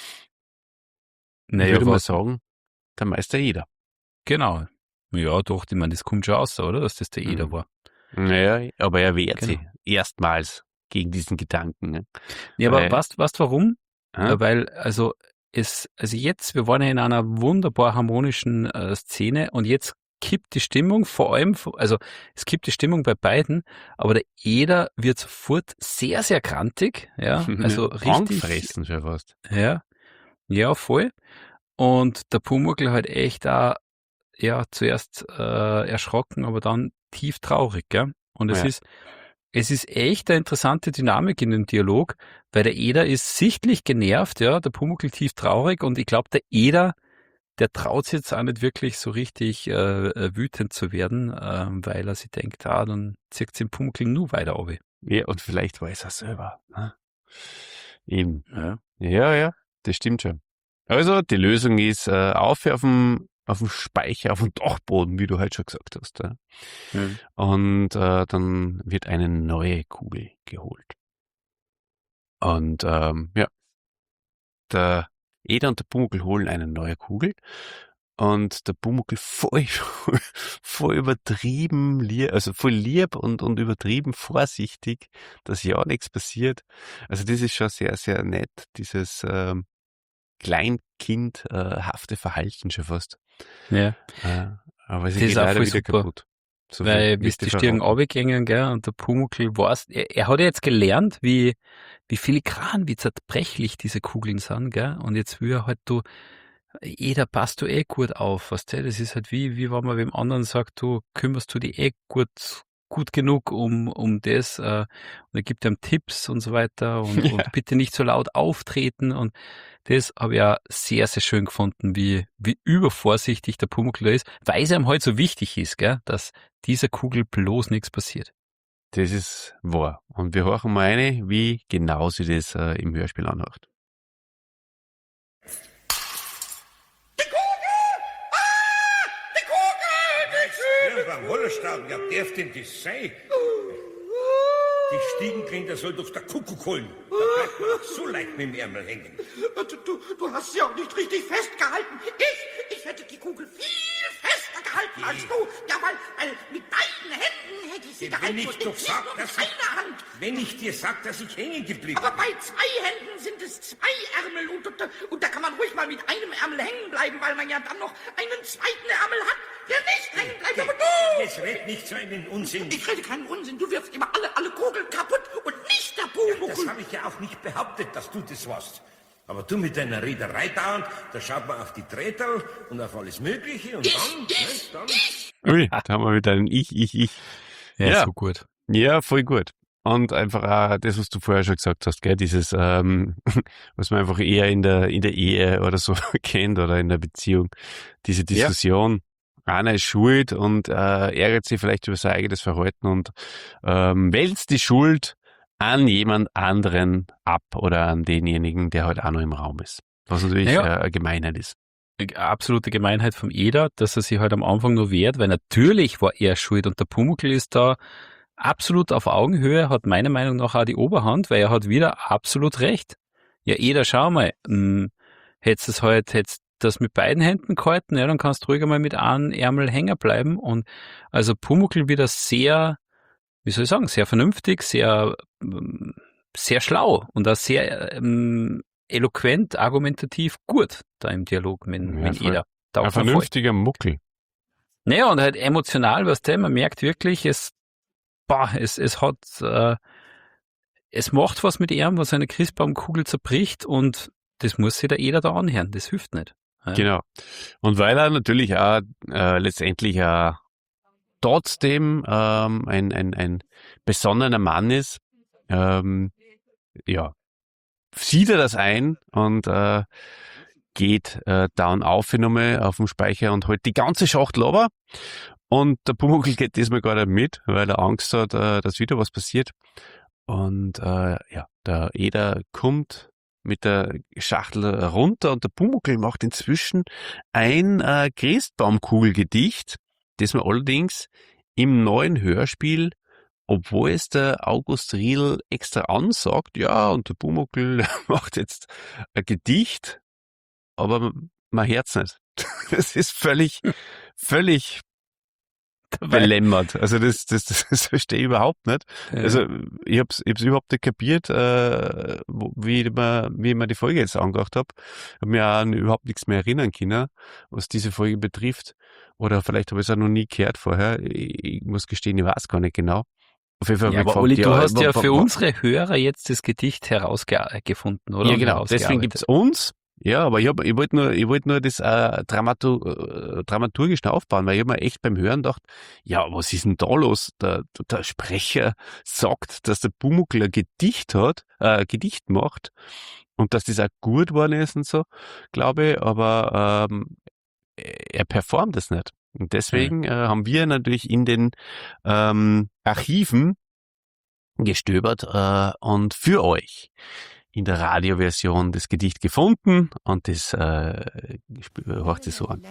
Ich naja, würde mal was? sagen, der Meister Eder. Genau. Ja, doch, ich meine, das kommt schon raus, oder? Dass das der Eder Mhm. war. Naja, aber er wehrt Genau. sich erstmals gegen diesen Gedanken. Ne? Ja, aber Weil- weißt, weißt warum? Hä? Äh, Weil, also, es, also jetzt, wir waren ja in einer wunderbar harmonischen äh, Szene und jetzt kippt die Stimmung, vor allem, also es kippt die Stimmung bei beiden, aber der Eder wird sofort sehr, sehr krantig, ja, also richtig, Angefressen schon fast. ja, ja, voll. Und der Pumuckl halt echt da, ja, zuerst äh, erschrocken, aber dann tief traurig, gell? Und es Ja. ist, es ist echt eine interessante Dynamik in dem Dialog, weil der Eder ist sichtlich genervt, ja, der Pumuckl tief traurig und ich glaube, der Eder, der traut sich jetzt auch nicht wirklich so richtig äh, äh, wütend zu werden, ähm, weil er sich denkt, ah, dann zieht den Pumuckl nur weiter runter. Ja, und vielleicht weiß er selber. Ne? Eben. Ja. Ja, ja, das stimmt schon. Also, die Lösung ist äh, auf auf dem, auf dem Speicher, auf dem Dachboden, wie du halt schon gesagt hast. Ja? Mhm. Und äh, dann wird eine neue Kugel geholt. Und ähm, ja, der Eder und der Pumuckl holen eine neue Kugel. Und der Pumuckl voll, voll übertrieben, lieb, also voll lieb und, und übertrieben vorsichtig, dass ja nichts passiert. Also das ist schon sehr, sehr nett, dieses ähm, Kleinkindhafte Verhalten schon fast. Ja. Äh, aber sie Das geht ist auch leider voll wieder super. kaputt. So viel Weil, wie wird die dir Stirn verraten. runtergegangen, gell, und der Pumuckl weiß, er, er hat ja jetzt gelernt, wie, wie filigran, wie zerbrechlich diese Kugeln sind, gell, und jetzt will er halt, du, jeder passt du eh gut auf, weißt du, das ist halt wie, wie wenn man dem anderen sagt, du kümmerst du dich eh gut, gut genug um, um das, äh, und er gibt ihm Tipps und so weiter und, Ja. und bitte nicht so laut auftreten und das habe ich auch sehr, sehr schön gefunden, wie, wie übervorsichtig der Pumuckl ist, weil es ihm halt so wichtig ist, gell, dass dieser Kugel bloß nichts passiert. Das ist wahr. Und wir horchen mal rein, wie genau sie das äh, im Hörspiel anhört. Die Kugel! Ah! Die Kugel! Die Ja, beim Hollerstauben, ja, darf denn das sein? Die Stiegenkinder soll doch der Kuckuck holen. Da bleibt man auch so leicht mit dem Ärmel hängen. Du, du, du hast sie auch nicht richtig festgehalten. Ich, ich hätte die Kugel viel fester gehalten als du. Ja, weil, weil mit beiden Händen hätte ich sie Wenn gehalten ich und doch nicht sag, nur mit dass ich- einer Hand. Wenn ich dir sag, dass ich hängen geblieben Aber bei zwei Händen sind es zwei Ärmel und, und, und da kann man ruhig mal mit einem Ärmel hängen bleiben, weil man ja dann noch einen zweiten Ärmel hat, der nicht hängen bleibt. Aber du! Jetzt red nicht so einen Unsinn. Ich rede keinen Unsinn. Du wirfst immer alle, alle Kugeln kaputt und nicht der Das Pumuckl. habe ich ja auch nicht behauptet, dass du das warst. Aber du mit deiner Rederei dauernd, da schaut man auf die Treterl und auf alles Mögliche und dann, ne, dann... Ui, da haben wir wieder ein Ich, Ich, Ich. Ja, Ja. so gut. Ja, voll gut. Und einfach auch das, was du vorher schon gesagt hast, gell, dieses, ähm, was man einfach eher in der, in der Ehe oder so kennt oder in der Beziehung. Diese Diskussion. Einer ist schuld und äh, ärgert sich vielleicht über sein eigenes Verhalten und ähm, wälzt die Schuld an jemand anderen ab oder an denjenigen, der halt auch noch im Raum ist. Was natürlich Ja. äh, eine Gemeinheit ist. Absolute Gemeinheit vom Eder, dass er sich halt am Anfang nur wehrt, weil natürlich war er schuld und der Pumuckl ist da absolut auf Augenhöhe, hat meiner Meinung nach auch die Oberhand, weil er hat wieder absolut recht. Ja, Eder, schau mal, hm, hättest es halt, hättest das mit beiden Händen gehalten, ja, dann kannst du ruhig einmal mit einem Ärmel hängen bleiben und also Pumuckl wieder sehr, wie soll ich sagen, sehr vernünftig, sehr, ähm, sehr schlau und auch sehr ähm, eloquent, argumentativ gut da im Dialog mit, Ja, mit voll. Eder. Da Ein auch voll. vernünftiger Muckel. Naja, und halt emotional, was der, man merkt wirklich, es, boah, es, es hat, äh, es macht was mit ihm, was eine Christbaumkugel zerbricht und das muss sich der Eder da anhören, das hilft nicht. Ja. Genau. Und weil er natürlich auch äh, letztendlich auch trotzdem ähm, ein, ein, ein besonnener Mann ist, ähm, ja, sieht er das ein und äh, geht äh, down auf nochmal auf dem Speicher und holt die ganze Schachtel runter. Und der Pumuckl geht diesmal gar nicht mit, weil er Angst hat, äh, dass wieder was passiert. Und äh, ja, der Eder kommt mit der Schachtel runter und der Pumuckl macht inzwischen ein äh, Christbaumkugelgedicht, das man allerdings im neuen Hörspiel, obwohl es der August Riedl extra ansagt, ja, und der Pumuckl macht jetzt ein Gedicht, aber man hört's nicht. Das ist völlig, völlig belämmert. Also das, das, das, das verstehe ich überhaupt nicht. Also ich hab's, ich hab's überhaupt nicht kapiert, äh, wo- wie man, wie ich mir die Folge jetzt angehört habe. Ich habe mir auch an überhaupt nichts mehr erinnern können, was diese Folge betrifft. Oder vielleicht habe ich es auch noch nie gehört vorher. Ich, ich muss gestehen, ich weiß gar nicht genau. Auf jeden Fall hab Ja, ich aber gefragt, Uli, du ja, hast wa- ja wa- für wa- unsere Hörer jetzt das Gedicht herausgefunden, oder? Ja, Und genau. Deswegen herausgearbeitet. gibt's uns. Ja, aber ich, hab, ich wollte nur, ich wollte nur das äh, Dramatur, äh, dramaturgisch noch aufbauen, weil ich hab mir echt beim Hören gedacht, ja, was ist denn da los? Der, der Sprecher sagt, dass der Pumuckl ein Gedicht hat, äh, ein Gedicht macht und dass das auch gut geworden ist und so, glaube ich, aber ähm, er performt es nicht. Und deswegen äh, haben wir natürlich in den ähm, Archiven gestöbert äh, und für euch in der Radioversion das Gedicht gefunden und das äh, hört sich so an.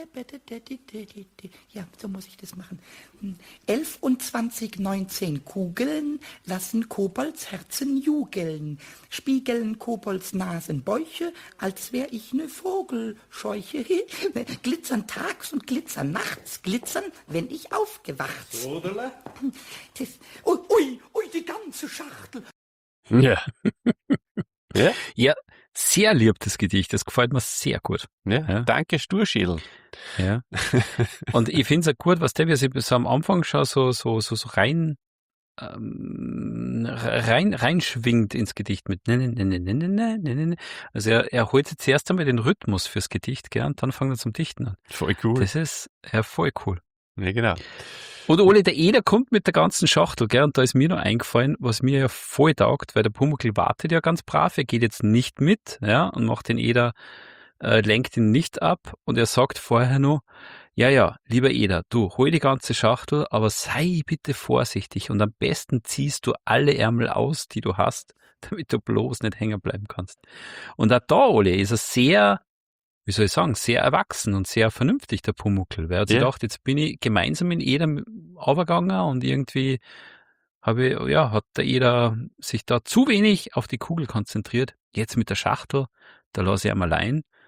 Ja, so muss ich das machen. Elf und zwanzig, neunzehn Kugeln lassen Kobolds Herzen jugeln, spiegeln Kobolds Nasenbäuche, als wär ich ne Vogelscheuche. Glitzern tags und glitzern nachts, glitzern, wenn ich aufgewacht. Oder? Das, ui, ui, ui, die ganze Schachtel. Ja. Ja, Ja, sehr lieb, das Gedicht. Das gefällt mir sehr gut. ja. Ja. Danke, Sturschädel. Ja. Und ich finde es auch gut, was der, wie sich so am Anfang schon so, so, so, so rein, ähm, rein, reinschwingt ins Gedicht mit ne, ne, ne, ne, ne, ne, ne, ne, ne. Also er, er holt sich zuerst einmal den Rhythmus fürs Gedicht, gell, und dann fängt er zum Dichten an. Voll cool. Das ist ja voll cool. Ja, genau. Und Ole, der Eder kommt mit der ganzen Schachtel, gell, und da ist mir noch eingefallen, was mir ja voll taugt, weil der Pumuckl wartet ja ganz brav, er geht jetzt nicht mit, ja, und macht den Eder, äh, lenkt ihn nicht ab, und er sagt vorher noch, ja, ja, lieber Eder, du, hol die ganze Schachtel, aber sei bitte vorsichtig und am besten ziehst du alle Ärmel aus, die du hast, damit du bloß nicht hängen bleiben kannst. Und auch da, Ole, ist er sehr, wie soll ich sagen, sehr erwachsen und sehr vernünftig, der Pumuckl. Weil er hat sich Ja. gedacht, jetzt bin ich gemeinsam mit Eder runtergegangen und irgendwie habe ich, ja, hat der Eder sich da zu wenig auf die Kugel konzentriert. Jetzt mit der Schachtel, da lasse ich ihn allein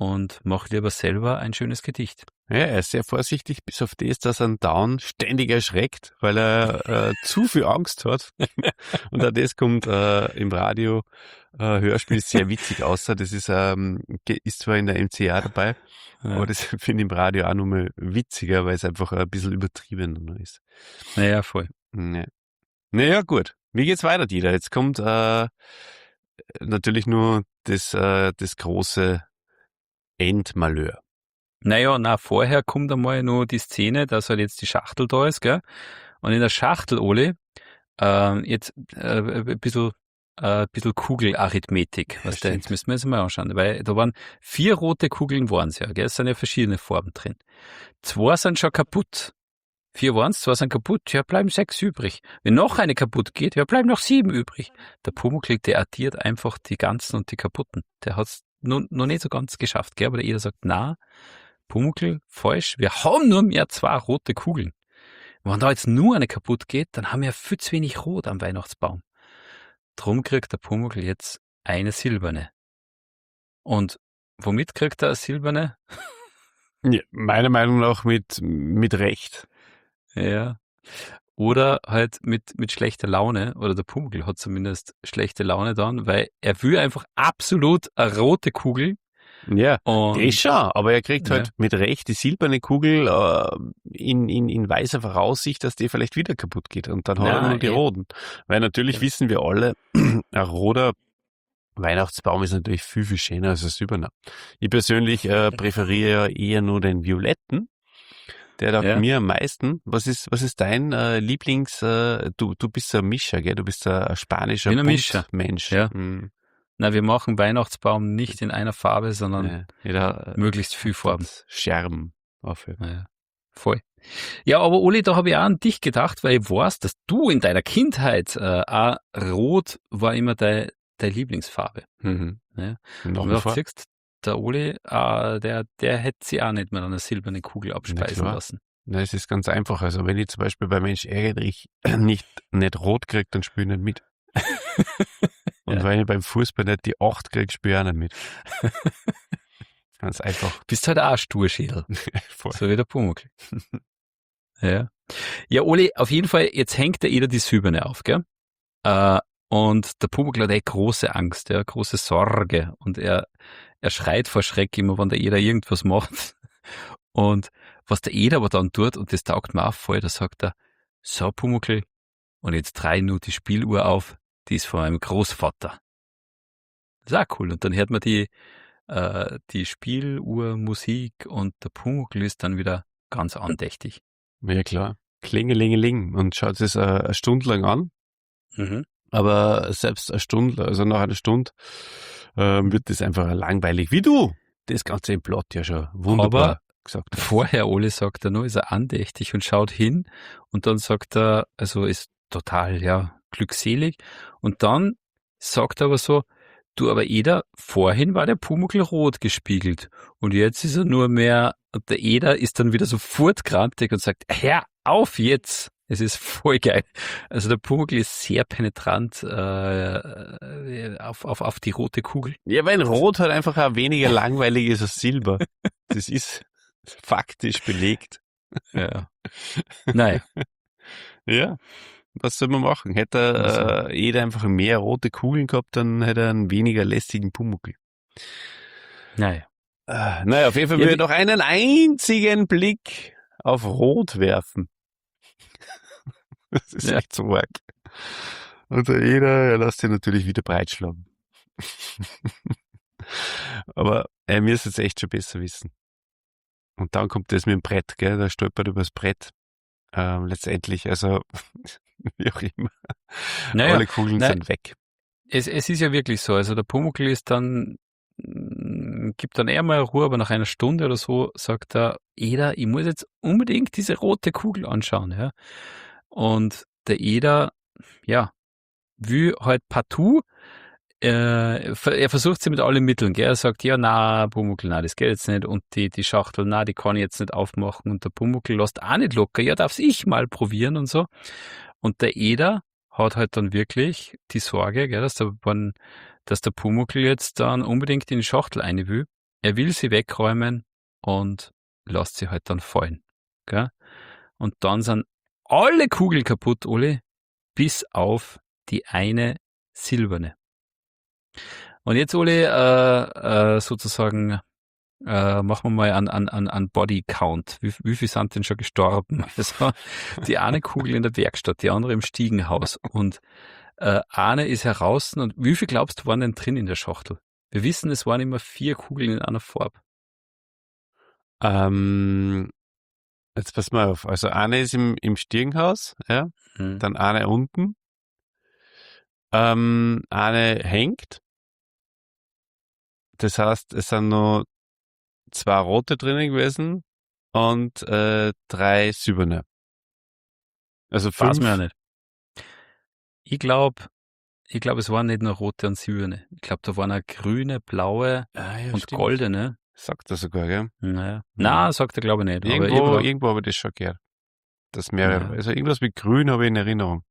und mach lieber selber ein schönes Gedicht. Ja, er ist sehr vorsichtig, bis auf das, dass er einen Down ständig erschreckt, weil er äh, zu viel Angst hat. Und auch das kommt äh, im Radio äh, Hörspiel sehr witzig außer. Das ist, ähm, ge- ist zwar in der M C A dabei, Ja. aber das finde ich im Radio auch nochmal witziger, weil es einfach ein bisschen übertriebener noch ist. Naja, voll. Ja. Naja, gut. Wie geht's weiter, Dieter? Jetzt kommt äh, natürlich nur das, äh, das große Endmalheur. Naja, na, vorher kommt einmal nur die Szene, dass halt jetzt die Schachtel da ist, gell? Und in der Schachtel, Oli, ähm, jetzt äh, ein bisschen, äh, ein bisschen Kugelarithmetik, was da, stimmt. jetzt müssen wir uns mal anschauen, weil da waren vier rote Kugeln waren's ja, gell? Es sind ja verschiedene Farben drin. Zwei sind schon kaputt. Vier waren's, zwei sind kaputt, ja, bleiben sechs übrig. Wenn noch eine kaputt geht, ja, bleiben noch sieben übrig. Der Pumuckl, der addiert einfach die ganzen und die kaputten. Der hat's noch, noch nicht so ganz geschafft, gell? Aber der jeder sagt, na, Pumuckl, falsch, wir haben nur mehr zwei rote Kugeln. Wenn da jetzt nur eine kaputt geht, dann haben wir viel zu wenig Rot am Weihnachtsbaum. Drum kriegt der Pumuckl jetzt eine silberne. Und womit kriegt er eine silberne? Ja, meiner Meinung nach mit, mit Recht. Ja. Oder halt mit, mit schlechter Laune, oder der Pumuckl hat zumindest schlechte Laune dann, weil er will einfach absolut eine rote Kugel. Ja, Und das schon, aber er kriegt Ja. halt mit Recht die silberne Kugel äh, in, in, in weiser Voraussicht, dass die vielleicht wieder kaputt geht. Und dann hat er Nein, nur die eh. roten. Weil natürlich Ja. wissen wir alle, ein roter Weihnachtsbaum ist natürlich viel, viel schöner als ein silberner. Ich persönlich äh, präferiere ja eher nur den violetten. Der taugt Ja. mir am meisten. Was ist, was ist dein äh, Lieblings, äh, du, du bist ein Mischer, gell? Du bist ein, ein spanischer Bin ein Mischer. Mensch. Ja. Mhm. na, wir machen Weihnachtsbaum nicht in einer Farbe, sondern Ja, jeder, äh, möglichst viel Farben. Scherben aufhören. Ja, voll. Ja, aber Uli, da habe ich auch an dich gedacht, weil ich weiß, dass du in deiner Kindheit äh, auch Rot war immer deine dein Lieblingsfarbe. Mhm. Ja. Nach Und wie du vor. siehst, der Uli, äh, der, der hätte sie auch nicht mit einer silbernen Kugel abspeisen klar. lassen. Na, es ist ganz einfach. Also wenn ich zum Beispiel bei Mensch ärgere dich nicht, nicht rot krieg, dann spiele ich nicht mit. Und Ja. wenn ich beim Fußball nicht die acht krieg, spiele ich auch nicht mit. Ganz einfach. Bist halt auch ein Sturschädel, Voll. so wie der Pumuckl. Ja. Ja, Uli, auf jeden Fall, jetzt hängt der Eder die Silberne auf, gell? Äh, und der Pumuckl hat eh große Angst, ja, große Sorge. Und er, er schreit vor Schreck immer, wenn der Eder irgendwas macht. Und was der Eder aber dann tut, und das taugt mir auch voll, da sagt er, so Pumuckl, und jetzt drei nur die Spieluhr auf, die ist von meinem Großvater. Das ist auch cool. Und dann hört man die, äh, die Spieluhr, Musik, und der Pumuckl ist dann wieder ganz andächtig. Ja klar. Klingelingeling. Und schaut es äh, eine Stunde lang an. Mhm. Aber selbst eine Stunde, also nach einer Stunde, ähm, wird das einfach langweilig. Wie du das Ganze im Plot ja schon wunderbar Aber gesagt hast. vorher, Ole, sagt er nur, ist er andächtig und schaut hin, und dann sagt er, also ist total, ja, glückselig, und dann sagt er aber so, du, aber Eder, vorhin war der Pumuckl rot gespiegelt, und jetzt ist er nur mehr, und der Eder ist dann wieder sofort grantig und sagt, hör auf jetzt! Es ist voll geil. Also der Pumuckl ist sehr penetrant äh, auf, auf, auf die rote Kugel. Ja, weil Rot halt einfach auch weniger langweilig ist als Silber. Das ist faktisch belegt. Ja. Naja. Ja, was soll man machen? Hätte Also. äh, jeder einfach mehr rote Kugeln gehabt, dann hätte er einen weniger lästigen Pumuckl. Naja. Äh, naja, auf jeden Fall Ja, würde die- ich noch einen einzigen Blick auf Rot werfen. Das ist Ja. echt so arg. Und der Eder, er lässt sich natürlich wieder breitschlagen. Aber er müsste es jetzt echt schon besser wissen. Und dann kommt das mit dem Brett, gell? Der stolpert übers Brett. Ähm, letztendlich, also wie auch immer. Naja, Alle Kugeln nein. sind weg. Es, es ist ja wirklich so, also der Pumuckl ist dann, mm, gibt dann eher mal Ruhe, aber nach einer Stunde oder so sagt er, Eder, ich muss jetzt unbedingt diese rote Kugel anschauen, ja. Und der Eder, ja, will halt partout, äh, ver- er versucht sie mit allen Mitteln, gell. Er sagt, ja, na, Pumuckl, na, das geht jetzt nicht, und die, die Schachtel, na, die kann ich jetzt nicht aufmachen, und der Pumuckl lässt auch nicht locker, ja, darf's ich mal probieren und so. Und der Eder hat halt dann wirklich die Sorge, gell, dass der, wenn, dass der Pumuckl jetzt dann unbedingt in die Schachtel rein will. er will sie wegräumen und lässt sie halt dann fallen. Gell? Und dann sind alle Kugeln kaputt, Uli, bis auf die eine silberne. Und jetzt, Uli, äh, äh, sozusagen äh, machen wir mal an, an, an, an Body Count. Wie, wie viel sind denn schon gestorben? Also die eine Kugel in der Werkstatt, die andere im Stiegenhaus. Und äh, eine ist heraus. Und wie viel glaubst du, waren denn drin in der Schachtel? Wir wissen, es waren immer vier Kugeln in einer Farbe. Ähm, jetzt pass mal auf. Also eine ist im, im Stiegenhaus, ja, Hm. dann eine unten, ähm, eine hängt. Das heißt, es sind nur zwei rote drinnen gewesen und äh, drei silberne. Also Weiß fünf. mir ja nicht. Ich glaube, ich glaube, es waren nicht nur rote und silberne. Ich glaube, da waren auch grüne, blaue Ah, ja, und stimmt. goldene. Sagt er sogar, gell? Naja. Na, sagt er glaube ich nicht. Aber Irgendwo, ich hab irgendwo habe ich das schon gehört. Das mehrere, Ja. also irgendwas mit grün habe ich in Erinnerung.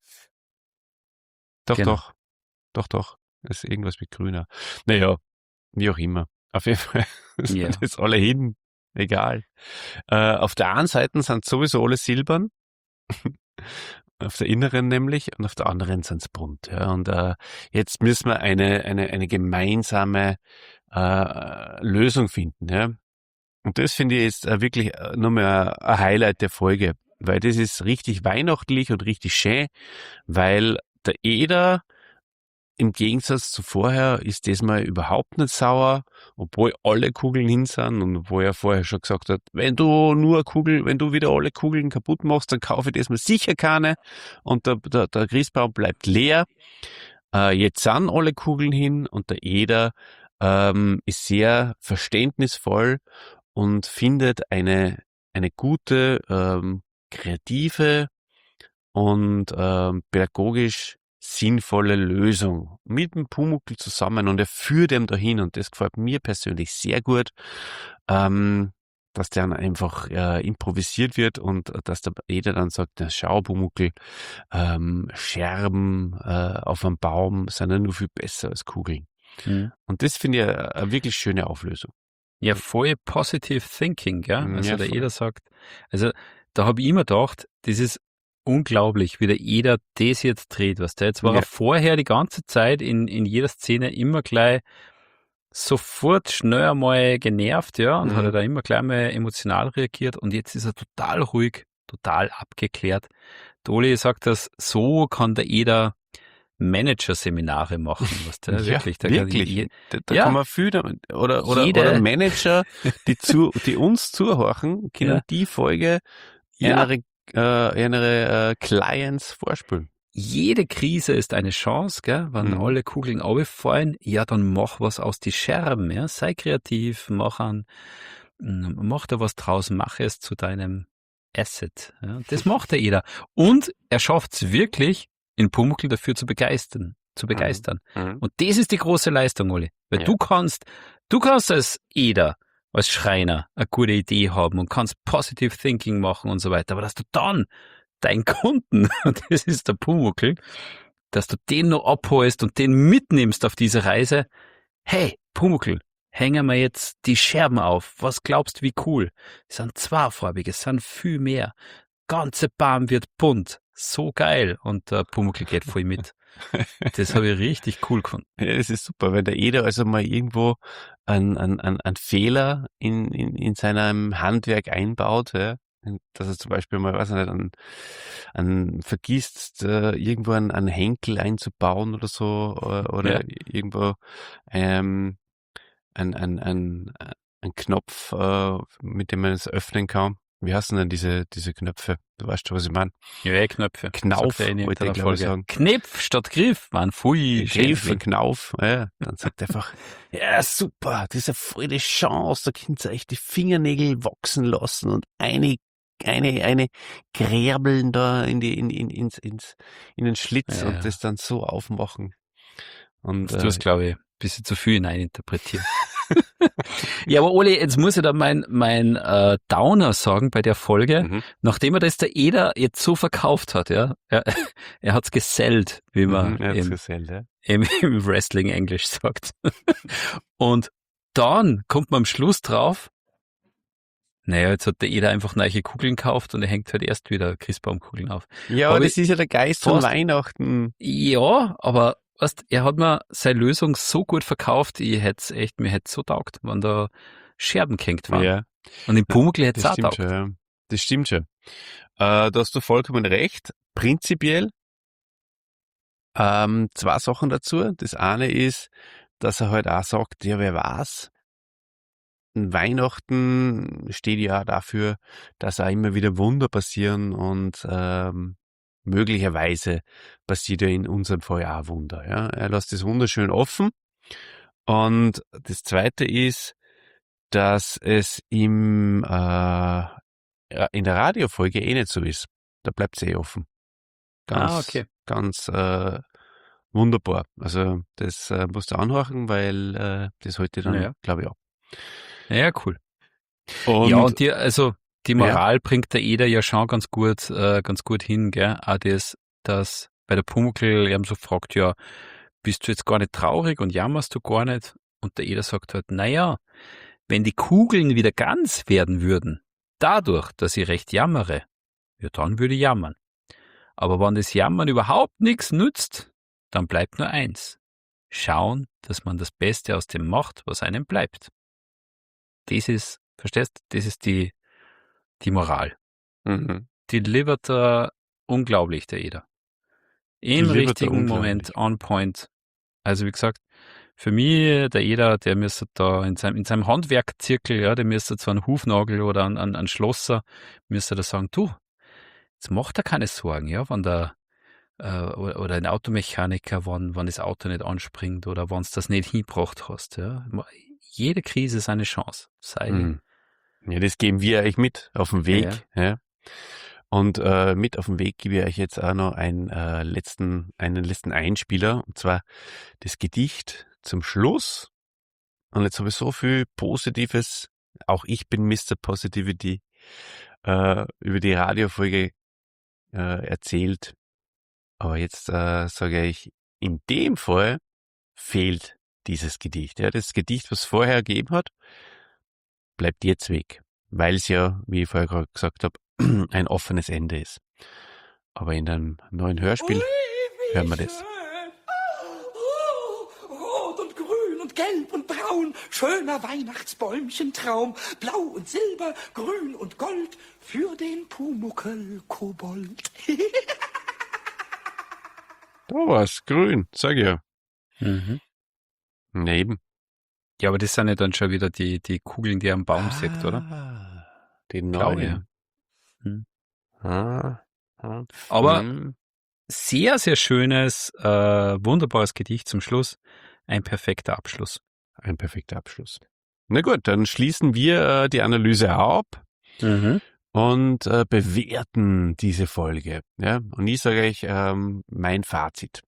Doch, Genau. doch. Doch, doch. Das ist irgendwas mit grüner. Naja, wie auch immer. Auf jeden Fall sind Ja. das alle hin. Egal. Äh, auf der einen Seite sind sowieso alle silbern. Auf der inneren nämlich und auf der anderen sind es bunt. Ja. Und äh, jetzt müssen wir eine, eine, eine gemeinsame äh, Lösung finden. Ja. Und das finde ich jetzt äh, wirklich äh, nochmal ein Highlight der Folge, weil das ist richtig weihnachtlich und richtig schön, weil der Eder im Gegensatz zu vorher ist diesmal überhaupt nicht sauer, obwohl alle Kugeln hin sind und obwohl er vorher schon gesagt hat, wenn du nur eine Kugel, wenn du wieder alle Kugeln kaputt machst, dann kaufe ich diesmal sicher keine und der, der, der Christbaum bleibt leer. Äh, jetzt sind alle Kugeln hin und der Eder ähm, ist sehr verständnisvoll und findet eine, eine gute, ähm, kreative und ähm, pädagogisch sinnvolle Lösung mit dem Pumuckl zusammen und er führt ihm dahin und das gefällt mir persönlich sehr gut, ähm, dass der dann einfach äh, improvisiert wird und dass der Eder dann sagt, na schau Pumuckl, ähm, Scherben äh, auf einem Baum sind ja nur viel besser als Kugeln. Mhm. Und das finde ich eine, eine wirklich schöne Auflösung. Ja, voll positive thinking, gell? Mhm, Also ja, der voll. Eder sagt, also da habe ich immer gedacht, das ist unglaublich, wie der Eder das jetzt dreht, was der jetzt war Ja. er vorher die ganze Zeit in, in jeder Szene immer gleich sofort schnell einmal genervt, ja, und Mhm. hat er da immer gleich mal emotional reagiert und jetzt ist er total ruhig, total abgeklärt. Der Oli sagt das, so kann der Eder Manager-Seminare machen, was der Ja, wirklich, der kann wirklich. je- Da, da ja. kann man viel damit, oder, oder, Jede- oder Manager, die zu, die uns zuhören, können Ja. die Folge Ja. ihre, äh, ihre äh, Clients vorspielen. Jede Krise ist eine Chance, gell? Wenn Mhm. alle Kugeln runterfallen, ja, dann mach was aus die Scherben, ja? Sei kreativ, mach an, mach da was draus, mach es zu deinem Asset, ja? Das macht der jeder. Und er schafft es wirklich, in Pumuckl dafür zu begeistern, zu begeistern. Mhm. Und das ist die große Leistung, Oli. Weil Ja. du kannst, du kannst als Eder, als Schreiner eine gute Idee haben und kannst Positive Thinking machen und so weiter. Aber dass du dann deinen Kunden, und das ist der Pumuckl, dass du den noch abholst und den mitnimmst auf diese Reise. Hey, Pumuckl, hängen wir jetzt die Scherben auf. Was glaubst du, wie cool? Es sind zweifarbig, es sind viel mehr. Ganze Baum wird bunt. So geil. Und der Pumuckl geht voll mit. Das habe ich richtig cool gefunden. Ja, das ist super, wenn der Eder also mal irgendwo einen, einen, einen, einen Fehler in, in, in seinem Handwerk einbaut, ja, dass er zum Beispiel mal, weiß ich nicht, an, an vergisst, äh, irgendwo einen, einen Henkel einzubauen oder so, oder, oder Ja. irgendwo ähm, ein, ein, ein, ein Knopf, äh, mit dem man es öffnen kann. Wie heißen denn diese, diese Knöpfe? Du weißt schon, was ich meine. Ja, Knöpfe. Knauf, Sagt er in wollte ich, irgendeiner glaube ich, Folge. sagen. Knipf statt Griff, waren pfui. Griff, schön. Knauf, ja, dann sagt er einfach, ja super, das ist eine voll die Chance, da könnt ihr euch die Fingernägel wachsen lassen und eine, eine, eine gräbeln da in die, in, in, ins, ins, in den Schlitz Ja, und ja. das dann so aufmachen. Und, Du äh, hast, glaube ich, ein bisschen zu viel hineininterpretiert. Ja, aber Oli, jetzt muss ich da mein, mein äh, Downer sagen bei der Folge, mhm, nachdem er das der Eder jetzt so verkauft hat, ja, er, er hat's gesellt, wie man mhm, er hat's im, gesehen, ja. im, im Wrestling Englisch sagt. Und dann kommt man am Schluss drauf, naja, jetzt hat der Eder einfach neue Kugeln gekauft und er hängt halt erst wieder Christbaumkugeln auf. Ja, Hab aber ich das ist ja der Geist von fast- Weihnachten. Ja, aber weißt, er hat mir seine Lösung so gut verkauft, ich hätte echt, mir hätte so taugt, wenn da Scherben gehängt waren. Ja, Und im Pumuckl hätte es das auch stimmt taugt. schon, ja. Das stimmt schon. Äh, da hast du vollkommen recht. Prinzipiell ähm, zwei Sachen dazu. Das eine ist, dass er halt auch sagt, ja, wer weiß, Weihnachten steht ja auch dafür, dass auch immer wieder Wunder passieren und ähm, möglicherweise passiert ja in unserem Fall auch ein Wunder. Ja? Er lässt das wunderschön offen. Und das Zweite ist, dass es im, äh, ja, in der Radiofolge eh nicht so ist. Da bleibt es eh offen. Ganz, Ah, okay. ganz äh, wunderbar. Also das äh, musst du anhören, weil äh, das heute dann, Naja. glaube ich, auch. Ja, cool. Und, ja, und die, also die Ja. Moral bringt der Eder ja schon ganz gut, äh, ganz gut hin, gell? Auch das, dass bei der Pumuckl eben so fragt, ja, bist du jetzt gar nicht traurig und jammerst du gar nicht? Und der Eder sagt halt, naja, wenn die Kugeln wieder ganz werden würden, dadurch, dass ich recht jammere, ja, dann würde ich jammern. Aber wenn das Jammern überhaupt nichts nützt, dann bleibt nur eins. Schauen, dass man das Beste aus dem macht, was einem bleibt. Das ist, verstehst du, das ist die, die Moral. mhm. Die livert er unglaublich, der Eder. Im Delivert er richtigen unglaublich. Moment, on point. Also wie gesagt, für mich, der Eder, der müsste da in seinem, in seinem Handwerkzirkel, ja, der müsste zwar einen Hufnagel oder einen, einen, einen Schlosser, müsste da sagen, du, jetzt macht er keine Sorgen, ja, wenn der, äh, oder, oder ein Automechaniker, wenn, wenn das Auto nicht anspringt oder wenn du das nicht hingebracht hast, ja. Jede Krise ist eine Chance. Sei, Mhm. Ja, das geben wir euch mit auf den Weg. Ja. Und äh, mit auf den Weg gebe ich euch jetzt auch noch einen, äh, letzten, einen letzten Einspieler, und zwar das Gedicht zum Schluss. Und jetzt habe ich so viel Positives, auch ich bin Mister Positivity, äh, über die Radiofolge äh, erzählt. Aber jetzt äh, sage ich, in dem Fall fehlt dieses Gedicht. Ja, das Gedicht, was es vorher gegeben hat, bleibt jetzt weg, weil es ja, wie ich vorher gerade gesagt habe, ein offenes Ende ist. Aber in einem neuen Hörspiel Ui, wie hören wir das. schön. Oh, rot und grün und gelb und braun, schöner Weihnachtsbäumchentraum, blau und silber, grün und gold, für den Pumuckl-Kobold. Da war's, grün, sag ich ja. Mhm. Ja, eben. Ja, aber das sind ja dann schon wieder die, die Kugeln, die er am Baum sägt, oder? Ah, die Glaube, neuen. Hm. Ah, ah, Aber hm. sehr, sehr schönes, äh, wunderbares Gedicht zum Schluss. Ein perfekter Abschluss. Ein perfekter Abschluss. Na gut, dann schließen wir äh, die Analyse ab Mhm. und äh, bewerten diese Folge. Ja? Und ich sage euch ähm, mein Fazit.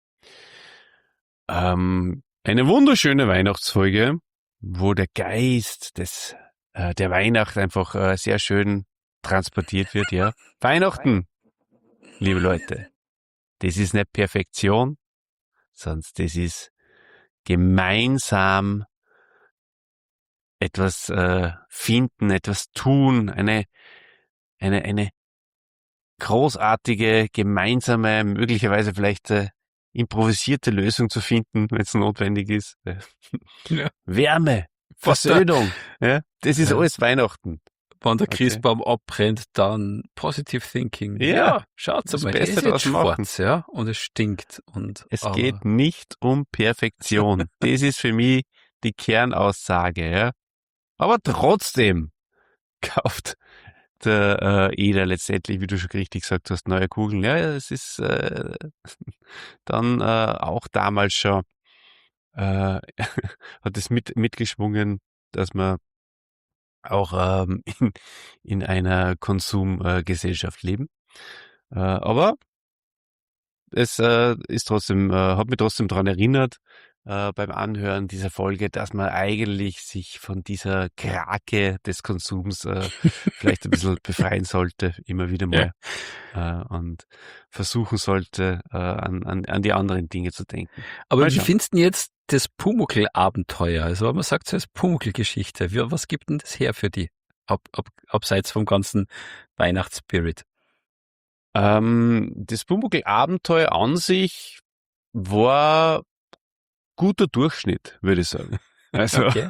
Ähm, eine wunderschöne Weihnachtsfolge, wo der Geist des äh, der Weihnacht einfach äh, sehr schön transportiert wird. Ja, Weihnachten, liebe Leute, das ist nicht Perfektion, sondern das ist gemeinsam etwas äh, finden, etwas tun, eine eine eine großartige gemeinsame, möglicherweise vielleicht äh, improvisierte Lösung zu finden, wenn es notwendig ist. Ja. Wärme, Was da- Versöhnung, ja, das ist Ja. alles Weihnachten. Wenn der Okay. Christbaum abbrennt, dann Positive Thinking. Ja, schaut das mal, Beste das ist draus jetzt machen. schwarz, ja, und es stinkt. Und, Es aber, geht nicht um Perfektion. Das ist für mich die Kernaussage, ja. Aber trotzdem kauft der äh, Eder letztendlich, wie du schon richtig gesagt hast, neue Kugeln. Ja, es ist äh, dann äh, auch damals schon äh, hat es mit mitgeschwungen, dass man auch ähm, in, in einer Konsumgesellschaft leben. Äh, aber es äh, ist trotzdem, äh, hat mich trotzdem daran erinnert, äh, beim Anhören dieser Folge, dass man eigentlich sich von dieser Krake des Konsums äh, vielleicht ein bisschen befreien sollte, immer wieder mal. Äh, und versuchen sollte, äh, an, an, an die anderen Dinge zu denken. aber Mal wie schauen. findest du denn jetzt das Pumuckl-Abenteuer, also man sagt so als Pumuckl-Geschichte, Wie- was gibt denn das her für die, ab, ab, abseits vom ganzen Weihnachtsspirit? Ähm, das Pumuckl-Abenteuer an sich war guter Durchschnitt, würde ich sagen. Also, Okay.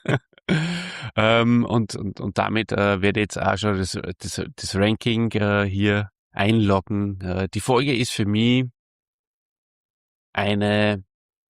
ähm, und, und, und damit äh, werde ich jetzt auch schon das, das, das Ranking äh, hier einloggen. Äh, die Folge ist für mich eine,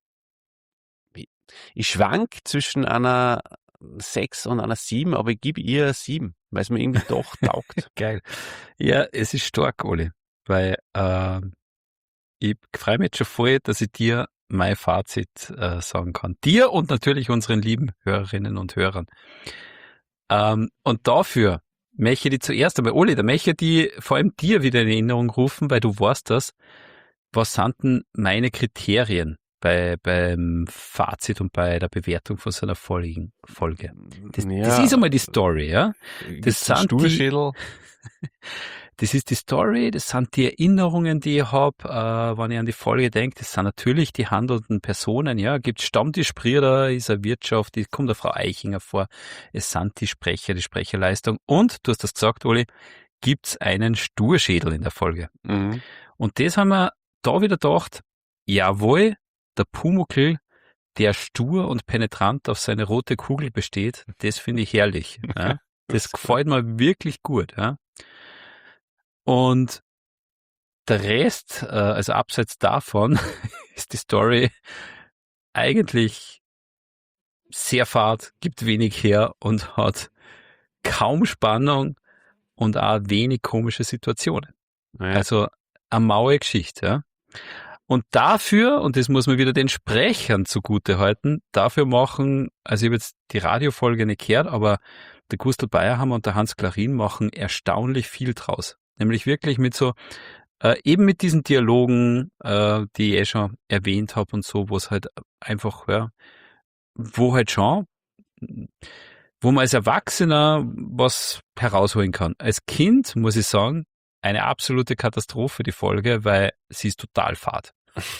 ich schwank zwischen einer sechs und einer sieben, aber ich gebe ihr eine sieben, weil es mir irgendwie doch taugt. Geil. Ja, es ist stark, Oli, weil ähm, ich freue mich jetzt schon voll, dass ich dir mein Fazit äh, sagen kann. Dir und natürlich unseren lieben Hörerinnen und Hörern. Ähm, und dafür möchte ich die zuerst einmal, Oli, da möchte ich die vor allem dir wieder in Erinnerung rufen, weil du weißt das. Was sind denn meine Kriterien bei, beim Fazit und bei der Bewertung von so einer Folge? Folge? Das, das ist einmal die Story, ja? Das sind sind Sturschädel. Das ist die Story, das sind die Erinnerungen, die ich habe, äh, wenn ich an die Folge denke. Das sind natürlich die handelnden Personen, ja. Gibt Stammtischbrüder, ist eine Wirtschaft, die kommt eine Frau Eichinger vor. Es sind die Sprecher, die Sprecherleistung. Und, du hast das gesagt, Oli, gibt's einen Sturschädel in der Folge. Mhm. Und das haben wir da wieder gedacht, jawohl, der Pumuckl, der stur und penetrant auf seine rote Kugel besteht, das finde ich herrlich. Ja. Das gefällt mir wirklich gut. Ja. Und der Rest, äh, also abseits davon, ist die Story eigentlich sehr fad, gibt wenig her und hat kaum Spannung und auch wenig komische Situationen. Ja. Also eine maue Geschichte. Ja. Und dafür, und das muss man wieder den Sprechern zugute halten, dafür machen, also ich habe jetzt die Radiofolge nicht gehört, aber der Gustl Bayerhammer und der Hans Klarin machen erstaunlich viel draus. Nämlich wirklich mit so, äh, eben mit diesen Dialogen, äh, die ich eh schon erwähnt habe und so, wo es halt einfach, ja, wo halt schon, wo man als Erwachsener was herausholen kann. Als Kind, muss ich sagen, eine absolute Katastrophe, die Folge, weil sie ist total fad.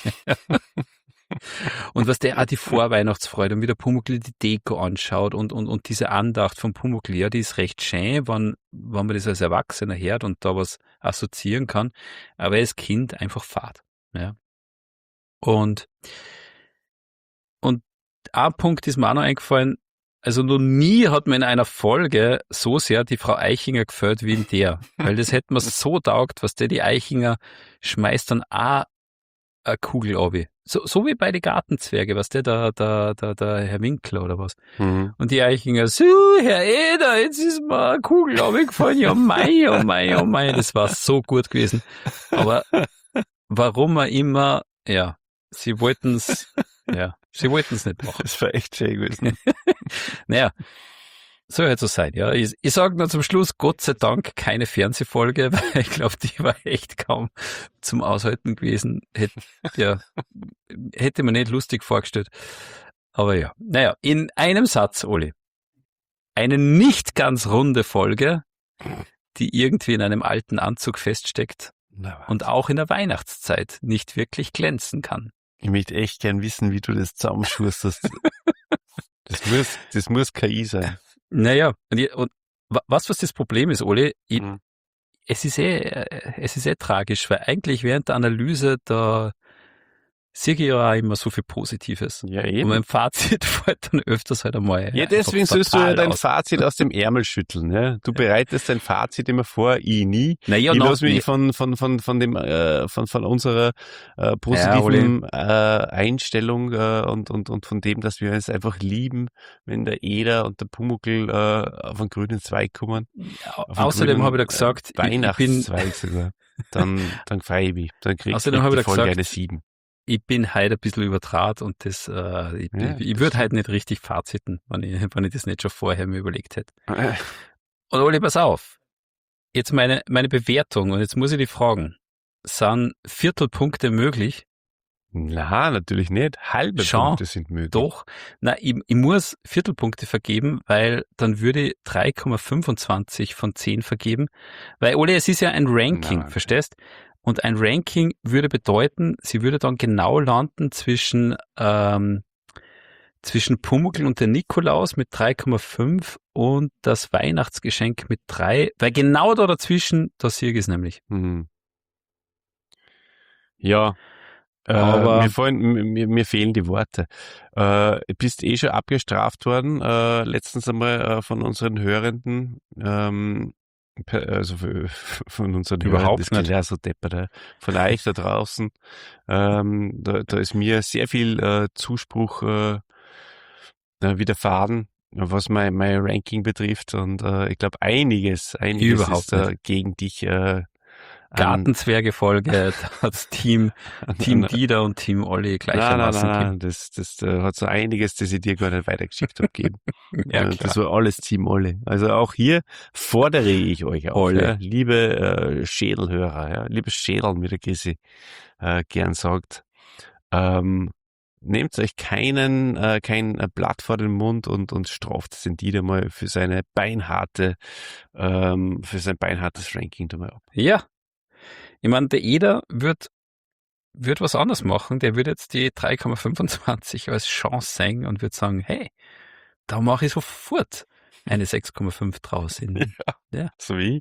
Und was der auch die Vorweihnachtsfreude und wie der Pumuckl die Deko anschaut und, und, und diese Andacht von Pumuckl, ja, die ist recht schön, wenn, wenn man das als Erwachsener hört und da was assoziieren kann, aber als Kind einfach fad. Ja. Und, und ein Punkt ist mir auch noch eingefallen, also noch nie hat mir in einer Folge so sehr die Frau Eichinger gefällt wie in der, weil das hätte mir so taugt, was der die Eichinger schmeißt dann auch eine Kugel runter. So, so wie bei den Gartenzwerge, was der, der, der, der, der Herr Winkler oder was. Mhm. Und die Eichinger, so, Herr Eder, jetzt ist mir eine Kugel runtergefallen, ja mei, oh mei, oh mei, das war so gut gewesen. Aber warum er immer, ja, sie wollten's, ja, sie wollten's nicht machen. Das war echt schön gewesen. Naja, soll halt so sein, ja. Ich, ich sage nur zum Schluss, Gott sei Dank keine Fernsehfolge, weil ich glaube, die war echt kaum zum Aushalten gewesen. Hätte, ja, hätte man nicht lustig vorgestellt. Aber ja, naja, in einem Satz, Oli. Eine nicht ganz runde Folge, die irgendwie in einem alten Anzug feststeckt Na, und auch in der Weihnachtszeit nicht wirklich glänzen kann. ich möchte echt gern wissen, wie du das zusammenschustest. Das muss, das muss K I sein. Naja, und, ich, und wa- was, was das Problem ist, Oli, ich, Mhm. es ist eh, äh, es ist eh tragisch, weil eigentlich während der Analyse, da sehe ich ja auch immer so viel Positives. Ja, Und eben. mein Fazit fällt dann öfters halt einmal. Ja, einfach deswegen sollst du ja fatal dein aus. Fazit aus dem Ärmel schütteln. Ja? Du bereitest dein Fazit immer vor, ich nie. Naja, ich noch lasse mich nicht. von, von, von, von, dem, äh, von, von unserer äh, positiven äh, Einstellung äh, und, und, und von dem, dass wir uns einfach lieben, wenn der Eder und der Pumuckl äh, auf einen grünen Zweig kommen. Auf einen Außerdem grünen, habe ich da gesagt, äh, ich, ich bin, Weihnachtszweig sogar. Dann, dann freue ich mich. Dann kriegt Außerdem kriegt habe die ich da Folge gesagt, eine sieben. ich bin heute ein bisschen überdraht und das, äh, ich, Ja, ich, ich das würde heute nicht richtig faziten, wenn ich, wenn ich das nicht schon vorher mir überlegt hätte. Äh, Und Oli, pass auf. Jetzt meine, meine Bewertung, und jetzt muss ich dich fragen, sind Viertelpunkte möglich? Na, natürlich nicht. Halbe Schau, Punkte sind möglich. Doch. Na, ich, ich muss Viertelpunkte vergeben, weil dann würde ich drei Komma fünfundzwanzig von zehn vergeben. Weil, Oli, es ist ja ein Ranking, Na, verstehst? Und ein Ranking würde bedeuten, sie würde dann genau landen zwischen ähm, zwischen Pumuckl und der Nikolaus mit drei Komma fünf und das Weihnachtsgeschenk mit drei, weil genau da dazwischen, da sehe ich es nämlich. Mhm. Ja, äh, Aber- mir, fallen, mir, mir fehlen die Worte. Äh, du bist eh schon abgestraft worden, äh, letztens einmal äh, von unseren Hörenden, ähm, per- also f- f- von unseren Überhaupt Hörenden, das klingt nicht. ja so deppert, äh, von euch da draußen. Ähm, da, da ist mir sehr viel äh, Zuspruch äh, äh, widerfahren, was mein, mein Ranking betrifft, und äh, ich glaube einiges, einiges Überhaupt ist äh, gegen dich äh, an, Gartenzwerge-Folge, da hat's Team, an, Team an, Dieter und Team Olli Nein, nein, gleichermaßen nein, gegeben. nein, das, das äh, hat so einiges, das ich dir gar nicht weitergeschickt habe, gegeben. Ja, Äh, klar. das war alles Team Olle. Also auch hier fordere ich euch auf, Olle. ja, liebe äh, Schädelhörer, ja, liebe Schädeln, wie der Chrissy äh, gern sagt, ähm, nehmt euch keinen, äh, kein äh, Blatt vor den Mund und, und straft den Dieter mal für seine beinharte, ähm, für sein beinhartes Ranking da mal ab. Ja. Ich meine, der Eder wird, wird was anderes machen. Der wird jetzt die drei Komma fünfundzwanzig als Chance sehen und wird sagen, hey, da mache ich sofort eine sechs Komma fünf draus. In, ja. So wie?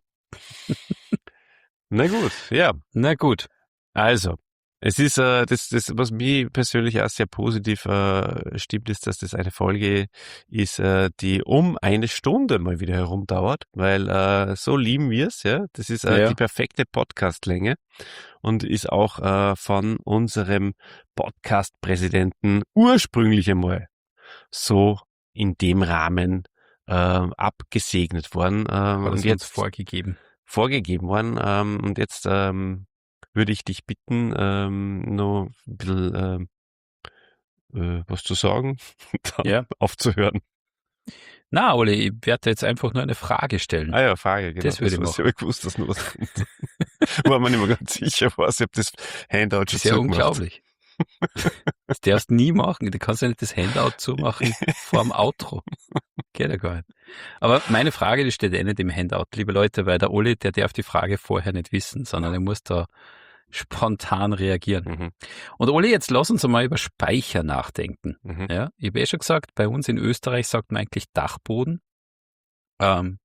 Na gut, ja. Na gut. Also, es ist, äh, das, das, was mich persönlich auch sehr positiv äh, stimmt, ist, dass das eine Folge ist, äh, die um eine Stunde mal wieder herumdauert, weil äh, so lieben wir es, ja. Das ist äh, Ja. die perfekte Podcastlänge und ist auch äh, von unserem Podcast-Präsidenten ursprünglich einmal so in dem Rahmen äh, abgesegnet worden. Äh, Hat und es uns jetzt vorgegeben. vorgegeben worden. Ähm, und jetzt ähm, würde ich dich bitten, ähm, noch ein bisschen ähm, äh, was zu sagen, dann Ja. aufzuhören. Na, Olli, ich werde jetzt einfach nur eine Frage stellen. Ah ja, Frage, genau. Das würde ich was machen. Ich habe gewusst, dass noch was kommt. War mir nicht mehr ganz sicher, was. Ich habe das Handout Das schon ist ja zugemacht. unglaublich. Das darfst du nie machen. Du kannst ja nicht das Handout zumachen vor dem Outro. Geht ja gar nicht. Aber meine Frage, die steht eh nicht im Handout, liebe Leute, weil der Olli, der darf die Frage vorher nicht wissen, sondern er muss da spontan reagieren. Mhm, Und Olli, jetzt lass uns einmal über Speicher nachdenken. mhm. Ja, ich habe eh schon gesagt, bei uns in Österreich sagt man eigentlich Dachboden. Ähm,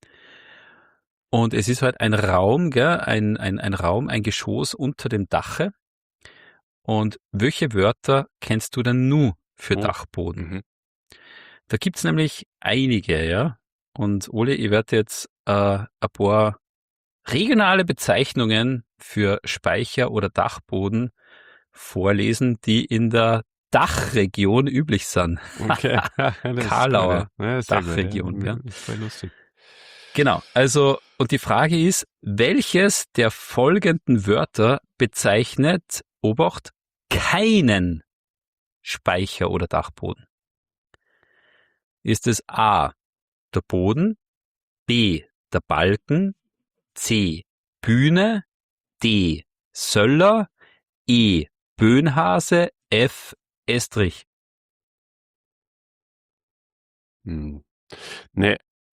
und es ist halt ein Raum, gell, ein, ein, ein Raum, ein Geschoss unter dem Dache. Und welche Wörter kennst du denn nur für Oh. Dachboden? Mhm. Da gibt's nämlich einige, ja. Und Oli, ich werde jetzt äh, ein paar regionale Bezeichnungen für Speicher oder Dachboden vorlesen, die in der Dachregion üblich sind. Okay. Ja, das ist Karlauer gut, ja. Ja, sehr gut, Dachregion, ja. Ist voll lustig. Genau, also und die Frage ist, welches der folgenden Wörter bezeichnet, Obacht, keinen Speicher oder Dachboden? Ist es A, der Boden, B, der Balken, C, Bühne, D, Söller, E, Böhnhase, F, Estrich? Hm. Ne.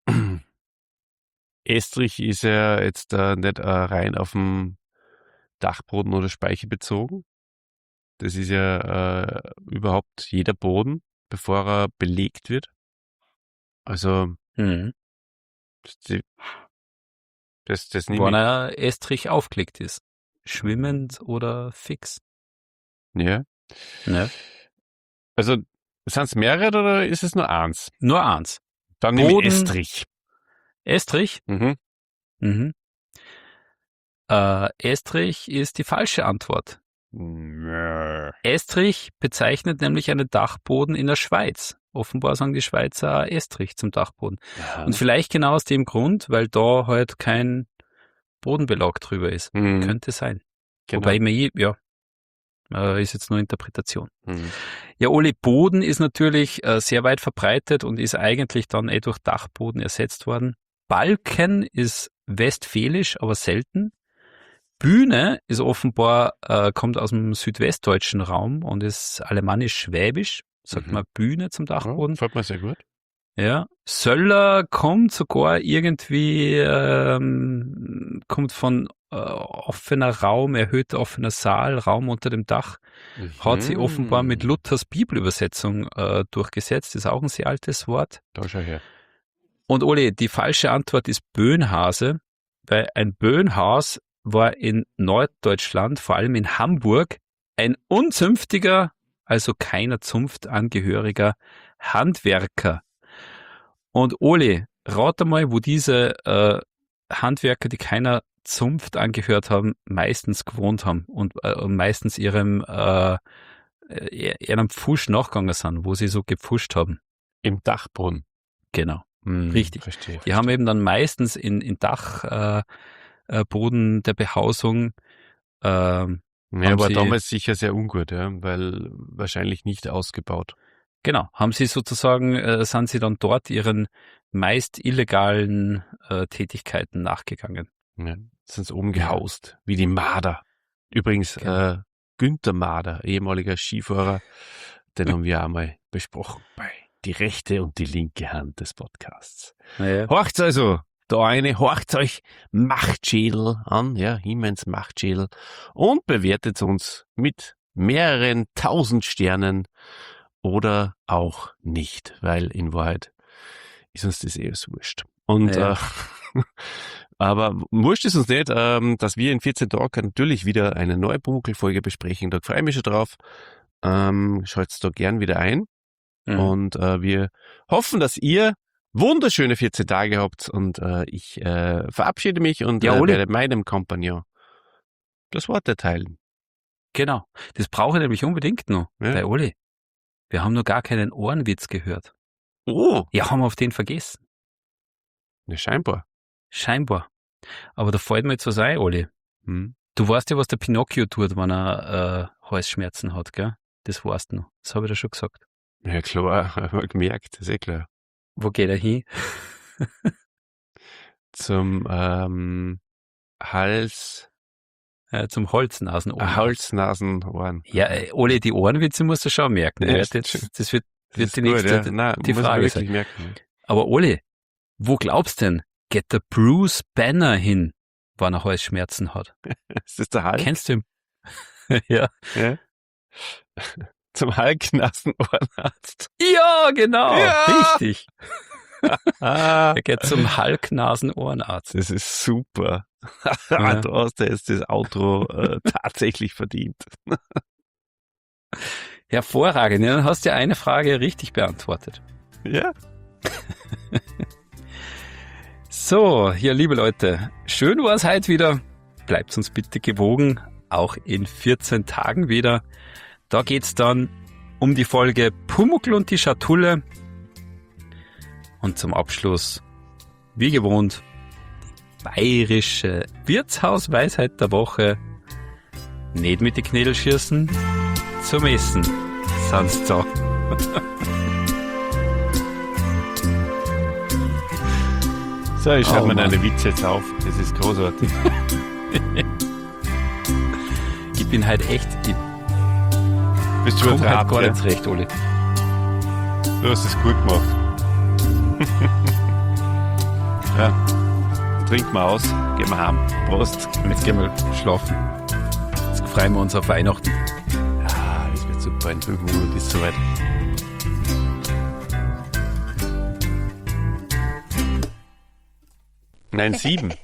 Estrich ist ja jetzt äh, nicht äh, rein auf dem Dachboden oder Speicher bezogen. Das ist ja äh, überhaupt jeder Boden, bevor er belegt wird. Also Hm. das, die- das, das Wenn nehme er Estrich aufgelegt ist. Schwimmend oder fix? ich. Ja. Ne? Also sind es mehrere oder ist es nur eins? Nur eins. Dann nehme ich Boden- Estrich. Estrich? Mhm. Mhm. Äh, Estrich ist die falsche Antwort. Nö. Estrich bezeichnet nämlich einen Dachboden in der Schweiz. Offenbar sagen die Schweizer auch Estrich zum Dachboden. Ja. Und vielleicht genau aus dem Grund, weil da halt kein Bodenbelag drüber ist. Mhm. Könnte sein. Genau. Wobei mir, ja, äh, ist jetzt nur Interpretation. Mhm. Ja, Oli, Boden ist natürlich äh, sehr weit verbreitet und ist eigentlich dann eh durch Dachboden ersetzt worden. Balken ist westfälisch, aber selten. Bühne ist offenbar, äh, kommt aus dem südwestdeutschen Raum und ist alemannisch-schwäbisch. Sagt Mhm. man Bühne zum Ja, Dachboden. gefällt mir sehr gut. Ja. Söller kommt sogar irgendwie, ähm, kommt von äh, offener Raum, erhöhter offener Saal, Raum unter dem Dach, hat sie offenbar mit Luthers Bibelübersetzung äh, durchgesetzt. Das ist auch ein sehr altes Wort. Da schau her. Und Oli, die falsche Antwort ist Böhnhase, weil ein Böhnhaus war in Norddeutschland, vor allem in Hamburg, ein unzünftiger, also keiner Zunft angehöriger Handwerker. Und Oli, rate mal, wo diese äh, Handwerker, die keiner Zunft angehört haben, meistens gewohnt haben und äh, meistens ihrem äh, ihrem Pfusch nachgegangen sind, wo sie so gepfuscht haben. Im Dachboden. Genau, Hm, richtig. Verstehe. Die haben eben dann meistens in, in Dachboden äh, äh, Boden der Behausung ähm, Ja, haben war sie- damals sicher sehr ungut, ja, weil wahrscheinlich nicht ausgebaut. Genau, haben sie sozusagen, äh, sind sie dann dort ihren meist illegalen äh, Tätigkeiten nachgegangen. Ja, sind oben gehaust, wie die Marder. Übrigens, Genau. äh, Günther Marder, ehemaliger Skifahrer, den haben wir auch mal besprochen bei die rechte und die linke Hand des Podcasts. Naja, Horcht's also, da eine, horcht's euch Machtschädel an, ja, Himmens Machtschädel und bewertet uns mit mehreren tausend Sternen oder auch nicht, weil in Wahrheit ist uns das eher so wurscht. Und Ja. äh, aber wurscht ist uns nicht, ähm, dass wir in vierzehn Tagen natürlich wieder eine neue Pumuckl-Folge besprechen. Da freue ich mich schon drauf. Ähm, schalt's da gern wieder ein. mhm. Und äh, wir hoffen, dass ihr wunderschöne vierzehn Tage habt. Und äh, ich äh, verabschiede mich und Ja, äh, Oli. werde meinem Kompagnon das Wort erteilen. Genau, das brauche ich nämlich unbedingt noch. Ja. Bei Oli, wir haben noch gar keinen Ohrenwitz gehört. Oh, Ja, haben wir auf den vergessen. ne, scheinbar. Scheinbar. Aber da fällt mir jetzt was ein, Oli. Hm. Du weißt ja, was der Pinocchio tut, wenn er äh, Halsschmerzen hat, gell? Das weißt du noch. Das habe ich dir schon gesagt. Ja klar, hab ich gemerkt, ist eh klar. Wo geht er hin? Zum ähm, Hals, Äh, zum Holznasen. äh, Hals-Nasen-Ohren. Ja, äh, Oli, die Ohrenwitze musst du schon merken. Ja, Ja, stimmt schon. das, das wird, Das wird ist die gut, nächste, ja. Nein, die muss ich Frage wirklich sein. merken. Aber Oli, wo glaubst denn, geht der Bruce Banner hin, wenn er Halsschmerzen hat? Ist das der Hulk? Kennst du ihn? Ja. Ja. Zum Hulk-Nasen-Ohrenarzt. Ja, genau. Ja! Richtig. Ah, Er geht zum Halk-Nasen-Ohrenarzt. das ist super. Ja. Du hast jetzt das Outro äh, tatsächlich verdient. Hervorragend. Ja, dann hast du ja eine Frage richtig beantwortet. Ja. So, ja, liebe Leute, schön war es heute wieder. Bleibt uns bitte gewogen, auch in vierzehn Tagen wieder. Da geht's dann um die Folge Pumuckl und die Schatulle. Und zum Abschluss, wie gewohnt, die bayerische Wirtshausweisheit der Woche. Nicht mit die Knädel schießen, zum Essen. Sonst so. So, ich schreibe Oh, mir Mann. deine Witze jetzt auf. Das ist großartig. Ich bin halt echt, ich Bist du komme halt übertrabt, gar ja? nicht zurecht, Oli. Du hast es gut gemacht. Ja. Trink mal aus. Gehen wir heim. Prost. Jetzt gehen wir schlafen. Jetzt freuen wir uns auf Weihnachten. Ja, das wird super. In fünf Minuten ist es soweit. Nein, sieben.